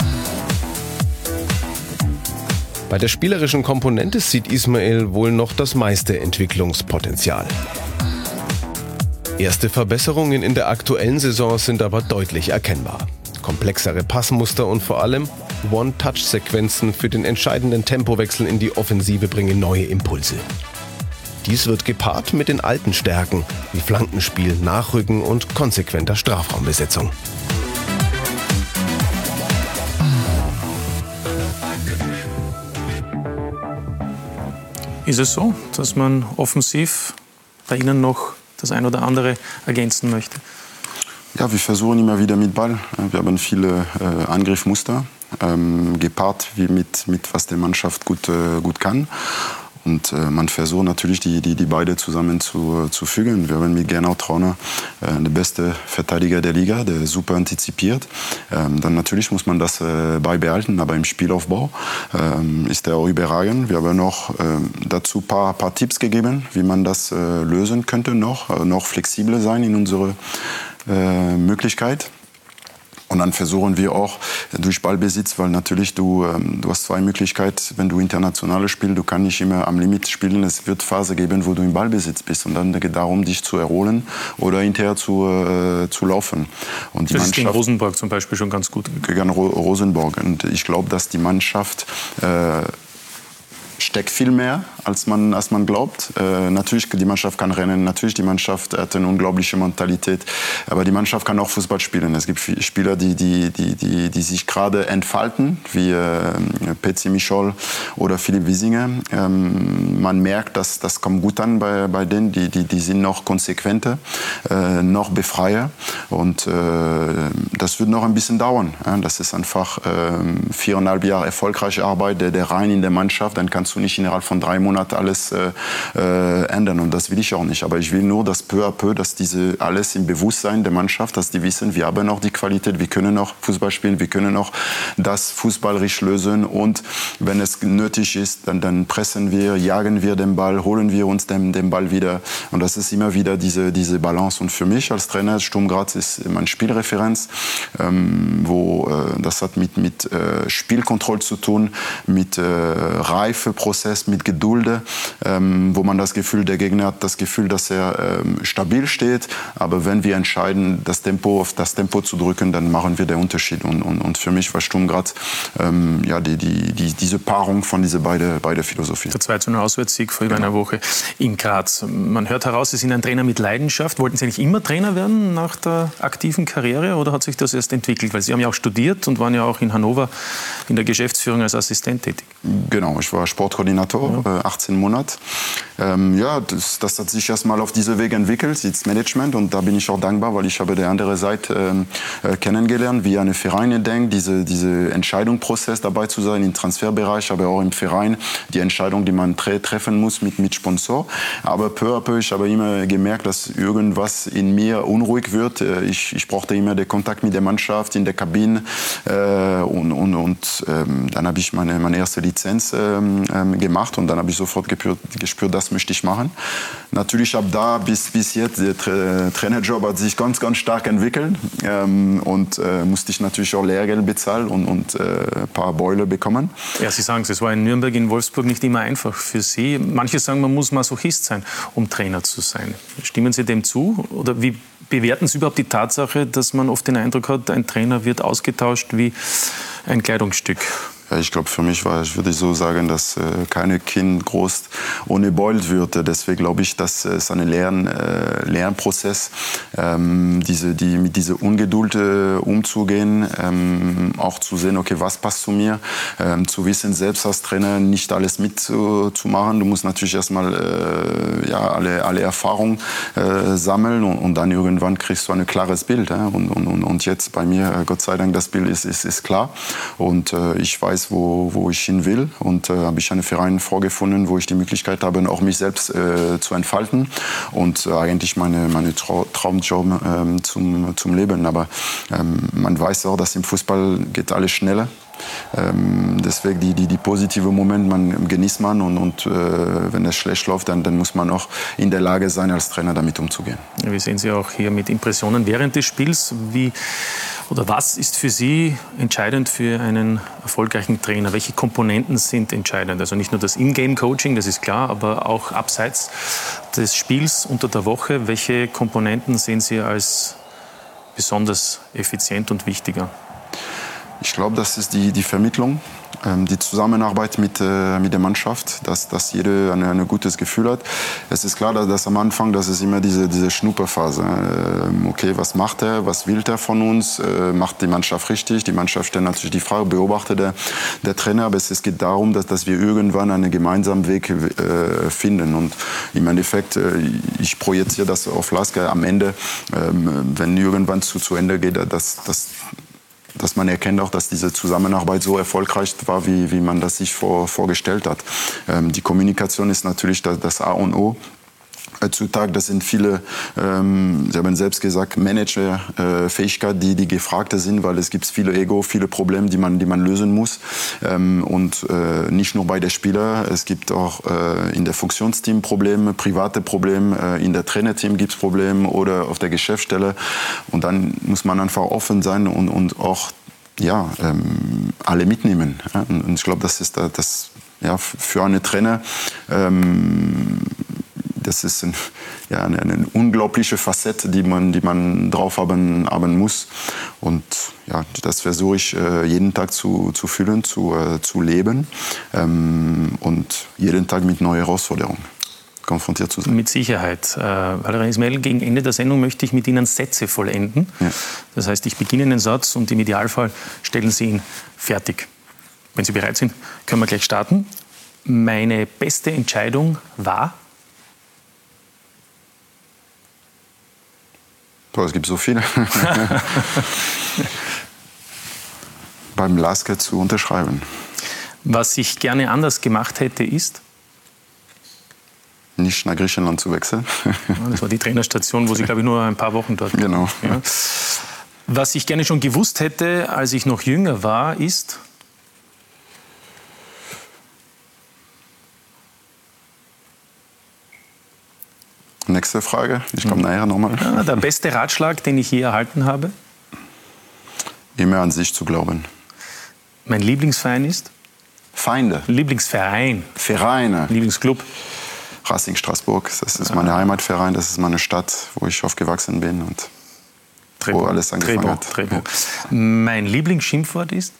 Bei der spielerischen Komponente sieht Ismaël wohl noch das meiste Entwicklungspotenzial. Erste Verbesserungen in der aktuellen Saison sind aber deutlich erkennbar. Komplexere Passmuster und vor allem One-Touch-Sequenzen für den entscheidenden Tempowechsel in die Offensive bringen neue Impulse. Dies wird gepaart mit den alten Stärken wie Flankenspiel, Nachrücken und konsequenter Strafraumbesetzung. Ist es so, dass man offensiv bei Ihnen noch das ein oder andere ergänzen möchte? Ja, wir versuchen immer wieder mit Ball. Wir haben viele äh, Angriffsmuster, ähm, gepaart wie mit, mit was die Mannschaft gut, äh, gut kann. Und äh, man versucht natürlich, die, die, die beide zusammen zu, zu fügen. Wir haben mit Gernot Trauner äh, den besten Verteidiger der Liga, der super antizipiert. Ähm, dann natürlich muss man das äh, beibehalten, aber im Spielaufbau ähm, ist er auch überragend. Wir haben noch äh, dazu ein paar, paar Tipps gegeben, wie man das äh, lösen könnte, noch, äh, noch flexibler sein in unserer äh, Möglichkeit. Und dann versuchen wir auch durch Ballbesitz, weil natürlich du, ähm, du hast zwei Möglichkeiten, wenn du internationale spielst, du kannst nicht immer am Limit spielen. Es wird Phase geben, wo du im Ballbesitz bist und dann geht es darum, dich zu erholen oder hinterher zu, äh, zu laufen. Und die das Mannschaft, ist gegen Rosenborg zum Beispiel schon ganz gut. Gegen Ro- Rosenborg. Und ich glaube, dass die Mannschaft äh, steckt viel mehr, als man, als man glaubt. Äh, natürlich, die Mannschaft kann rennen, natürlich, die Mannschaft hat eine unglaubliche Mentalität, aber die Mannschaft kann auch Fußball spielen. Es gibt Spieler, die, die, die, die, die sich gerade entfalten, wie äh, Petsy Michol oder Philipp Wiesinger. Ähm, man merkt, dass das kommt gut an bei, bei denen, die, die, die sind noch konsequenter, äh, noch befreier und äh, das wird noch ein bisschen dauern. Ja? Das ist einfach äh, viereinhalb Jahre erfolgreiche Arbeit, der, der rein in der Mannschaft, dann kannst du nicht innerhalb von drei Monaten Monat alles äh, äh, ändern und das will ich auch nicht. Aber ich will nur, dass peu à peu, dass diese alles im Bewusstsein der Mannschaft, dass die wissen, wir haben auch die Qualität, wir können auch Fußball spielen, wir können auch das fußballerisch lösen und wenn es nötig ist, dann, dann pressen wir, jagen wir den Ball, holen wir uns den, den Ball wieder und das ist immer wieder diese, diese Balance und für mich als Trainer, Sturm Graz ist meine Spielreferenz, ähm, wo äh, das hat mit, mit äh, Spielkontrolle zu tun, mit äh, Reifeprozess, mit Geduld, ähm, wo man das Gefühl, der Gegner hat das Gefühl, dass er ähm, stabil steht, aber wenn wir entscheiden, das Tempo auf das Tempo zu drücken, dann machen wir den Unterschied und, und, und für mich war Sturm Graz ähm, ja, die, die, die, diese Paarung von diesen beiden beide Philosophien. Der zwei zu null Auswärtssieg vor über genau. einer Woche in Graz. Man hört heraus, Sie sind ein Trainer mit Leidenschaft. Wollten Sie eigentlich immer Trainer werden nach der aktiven Karriere oder hat sich das erst entwickelt? Weil Sie haben ja auch studiert und waren ja auch in Hannover in der Geschäftsführung als Assistent tätig. Genau, ich war Sportkoordinator, ja. äh, achtzehn Monate. Ähm, ja, das, das hat sich erst mal auf diese Weg entwickelt, ins Management und da bin ich auch dankbar, weil ich habe die andere Seite ähm, äh, kennengelernt, wie eine Vereine denkt, diese, diese Entscheidungsprozess dabei zu sein im Transferbereich, aber auch im Verein, die Entscheidung, die man tre- treffen muss mit, mit Sponsor. Aber peu à peu, ich habe immer gemerkt, dass irgendwas in mir unruhig wird. Ich, ich brauchte immer den Kontakt mit der Mannschaft in der Kabine äh, und, und, und ähm, dann habe ich meine, meine erste Lizenz ähm, gemacht und dann habe ich sofort gespürt, gespürt, das möchte ich machen. Natürlich ab da bis, bis jetzt, der Tra- Trainerjob hat sich ganz, ganz stark entwickelt ähm, und äh, musste ich natürlich auch Lehrgeld bezahlen und, und äh, ein paar Beule bekommen. Ja, Sie sagen es, es war in Nürnberg, in Wolfsburg nicht immer einfach für Sie. Manche sagen, man muss Masochist sein, um Trainer zu sein. Stimmen Sie dem zu? Oder wie bewerten Sie überhaupt die Tatsache, dass man oft den Eindruck hat, ein Trainer wird ausgetauscht wie ein Kleidungsstück? Ja, ich glaube, für mich war, ich würde so sagen, dass äh, keine Kind groß ohne Beult wird. Deswegen glaube ich, dass es ein Lern, äh, Lernprozess, ähm, diese, die, mit dieser Ungeduld äh, umzugehen, ähm, auch zu sehen, okay, was passt zu mir, ähm, zu wissen, selbst als Trainer nicht alles mitzumachen. Du musst natürlich erstmal äh, ja, alle, alle Erfahrungen äh, sammeln und, und dann irgendwann kriegst du ein klares Bild. Ja? Und, und, und jetzt bei mir, Gott sei Dank, das Bild ist, ist, ist klar und äh, ich weiß, Wo, wo ich hin will und äh, habe ich einen Verein vorgefunden, wo ich die Möglichkeit habe, auch mich selbst äh, zu entfalten und äh, eigentlich meine, meine Trau- Traumjob ähm, zum, zum Leben. Aber ähm, man weiß auch, dass im Fußball geht alles schneller. Ähm, deswegen die, die, die positive Momente man genießt man und, und äh, wenn es schlecht läuft, dann, dann muss man auch in der Lage sein, als Trainer damit umzugehen. Wir sehen Sie auch hier mit Impressionen während des Spiels. Wie oder was ist für Sie entscheidend für einen erfolgreichen Trainer? Welche Komponenten sind entscheidend? Also nicht nur das In-Game-Coaching, das ist klar, aber auch abseits des Spiels unter der Woche. Welche Komponenten sehen Sie als besonders effizient und wichtiger? Ich glaube, das ist die, die Vermittlung, ähm, die Zusammenarbeit mit, äh, mit der Mannschaft, dass, dass jeder ein, ein gutes Gefühl hat. Es ist klar, dass, dass am Anfang, das ist immer diese, diese Schnupperphase. Ähm, okay, was macht er, was will er von uns, äh, macht die Mannschaft richtig? Die Mannschaft stellt natürlich die Frage, beobachtet der, der Trainer, aber es, es geht darum, dass, dass wir irgendwann einen gemeinsamen Weg äh, finden. Und im Endeffekt, äh, ich projiziere das auf Lasker am Ende, ähm, wenn irgendwann zu, zu Ende geht, dass, dass dass man erkennt auch, dass diese Zusammenarbeit so erfolgreich war, wie, wie man das sich vor, vorgestellt hat. Ähm, die Kommunikation ist natürlich das, das A und O. Heutzutage, das sind viele, ähm, Sie haben selbst gesagt, Managerfähigkeiten, äh, die, die gefragt sind, weil es gibt viele Ego, viele Probleme, die man, die man lösen muss. Ähm, und äh, nicht nur bei den Spielern, es gibt auch äh, in der Funktionsteam Probleme, private Probleme, äh, in der Trainerteam gibt es Probleme oder auf der Geschäftsstelle. Und dann muss man einfach offen sein und, und auch ja, ähm, alle mitnehmen. Ja? Und, und ich glaube, das ist das, ja, für einen Trainer, ähm, das ist ein, ja, eine, eine unglaubliche Facette, die man, die man drauf haben, haben muss. Und ja, das versuche ich äh, jeden Tag zu, zu fühlen, zu, äh, zu leben ähm, und jeden Tag mit neuen Herausforderungen konfrontiert zu sein. Mit Sicherheit. Äh, Valérien Ismaël, gegen Ende der Sendung möchte ich mit Ihnen Sätze vollenden. Ja. Das heißt, ich beginne einen Satz und im Idealfall stellen Sie ihn fertig. Wenn Sie bereit sind, können wir gleich starten. Meine beste Entscheidung war... Boah, es gibt so viele. Beim Lasker zu unterschreiben. Was ich gerne anders gemacht hätte, ist? nicht nach Griechenland zu wechseln. Das war die Trainerstation, wo Sie, glaube ich, nur ein paar Wochen dort waren. Genau. Ja. Was ich gerne schon gewusst hätte, als ich noch jünger war, ist... Nächste Frage, ich komme nachher nochmal. Ja, der beste Ratschlag, den ich je erhalten habe? Immer an sich zu glauben. Mein Lieblingsverein ist? Feinde. Lieblingsverein. Vereine. Lieblingsclub? Racing Straßburg. Das ist mein Heimatverein, das ist meine Stadt, wo ich aufgewachsen bin und Trebo. wo alles angefangen Trebo. hat. Trebo. Ja. Mein Lieblingsschimpfwort ist?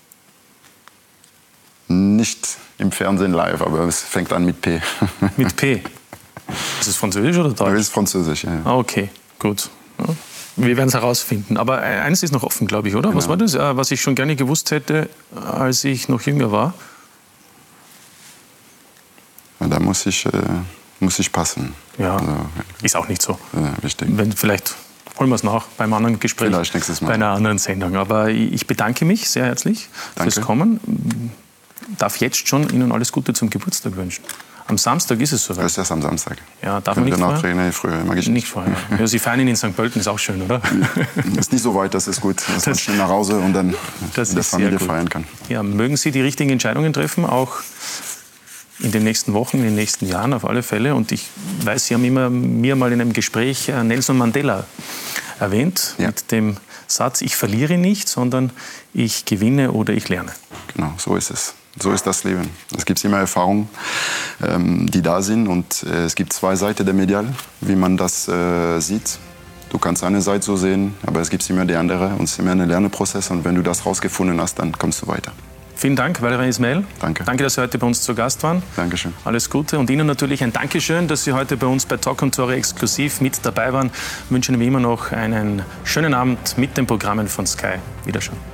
Nicht im Fernsehen live, aber es fängt an mit P. Mit P? Ist es Französisch oder Deutsch? Das ist Französisch, ja. Ah, okay, gut. Ja. Wir werden es herausfinden. Aber eines ist noch offen, glaube ich, oder? Genau. Was war das, was ich schon gerne gewusst hätte, als ich noch jünger war? Ja, da muss ich, äh, muss ich passen. Ja, also, ist auch nicht so. Ja, richtig. Wenn, vielleicht holen wir es nach beim anderen Gespräch. Vielleicht nächstes Mal. Bei einer anderen Sendung. Aber ich bedanke mich sehr herzlich Danke. fürs Kommen. Darf jetzt schon Ihnen alles Gute zum Geburtstag wünschen. Am Samstag ist es soweit. Das ist erst am Samstag. Ja, darf man nicht vorher? Nee, früher mag ich nicht. Nicht vorher. Ja, Sie feiern ihn in Sankt Pölten, ist auch schön, oder? Ist nicht so weit, das ist gut. Dass man schnell nach Hause und dann mit der Familie feiern kann. Ja, mögen Sie die richtigen Entscheidungen treffen, auch in den nächsten Wochen, in den nächsten Jahren auf alle Fälle. Und ich weiß, Sie haben immer mir mal in einem Gespräch Nelson Mandela erwähnt, ja. mit dem Satz, ich verliere nicht, sondern ich gewinne oder ich lerne. Genau, so ist es. So ist das Leben. Es gibt immer Erfahrungen, ähm, die da sind. Und äh, es gibt zwei Seiten der Medaille, wie man das äh, sieht. Du kannst eine Seite so sehen, aber es gibt immer die andere. Und es ist immer ein Lernprozess. Und wenn du das rausgefunden hast, dann kommst du weiter. Vielen Dank, Valérien Ismaël. Danke. Danke, dass Sie heute bei uns zu Gast waren. Dankeschön. Alles Gute. Und Ihnen natürlich ein Dankeschön, dass Sie heute bei uns bei Talk und Tore exklusiv mit dabei waren. Ich wünsche Ihnen wie immer noch einen schönen Abend mit den Programmen von Sky. Wiederschauen.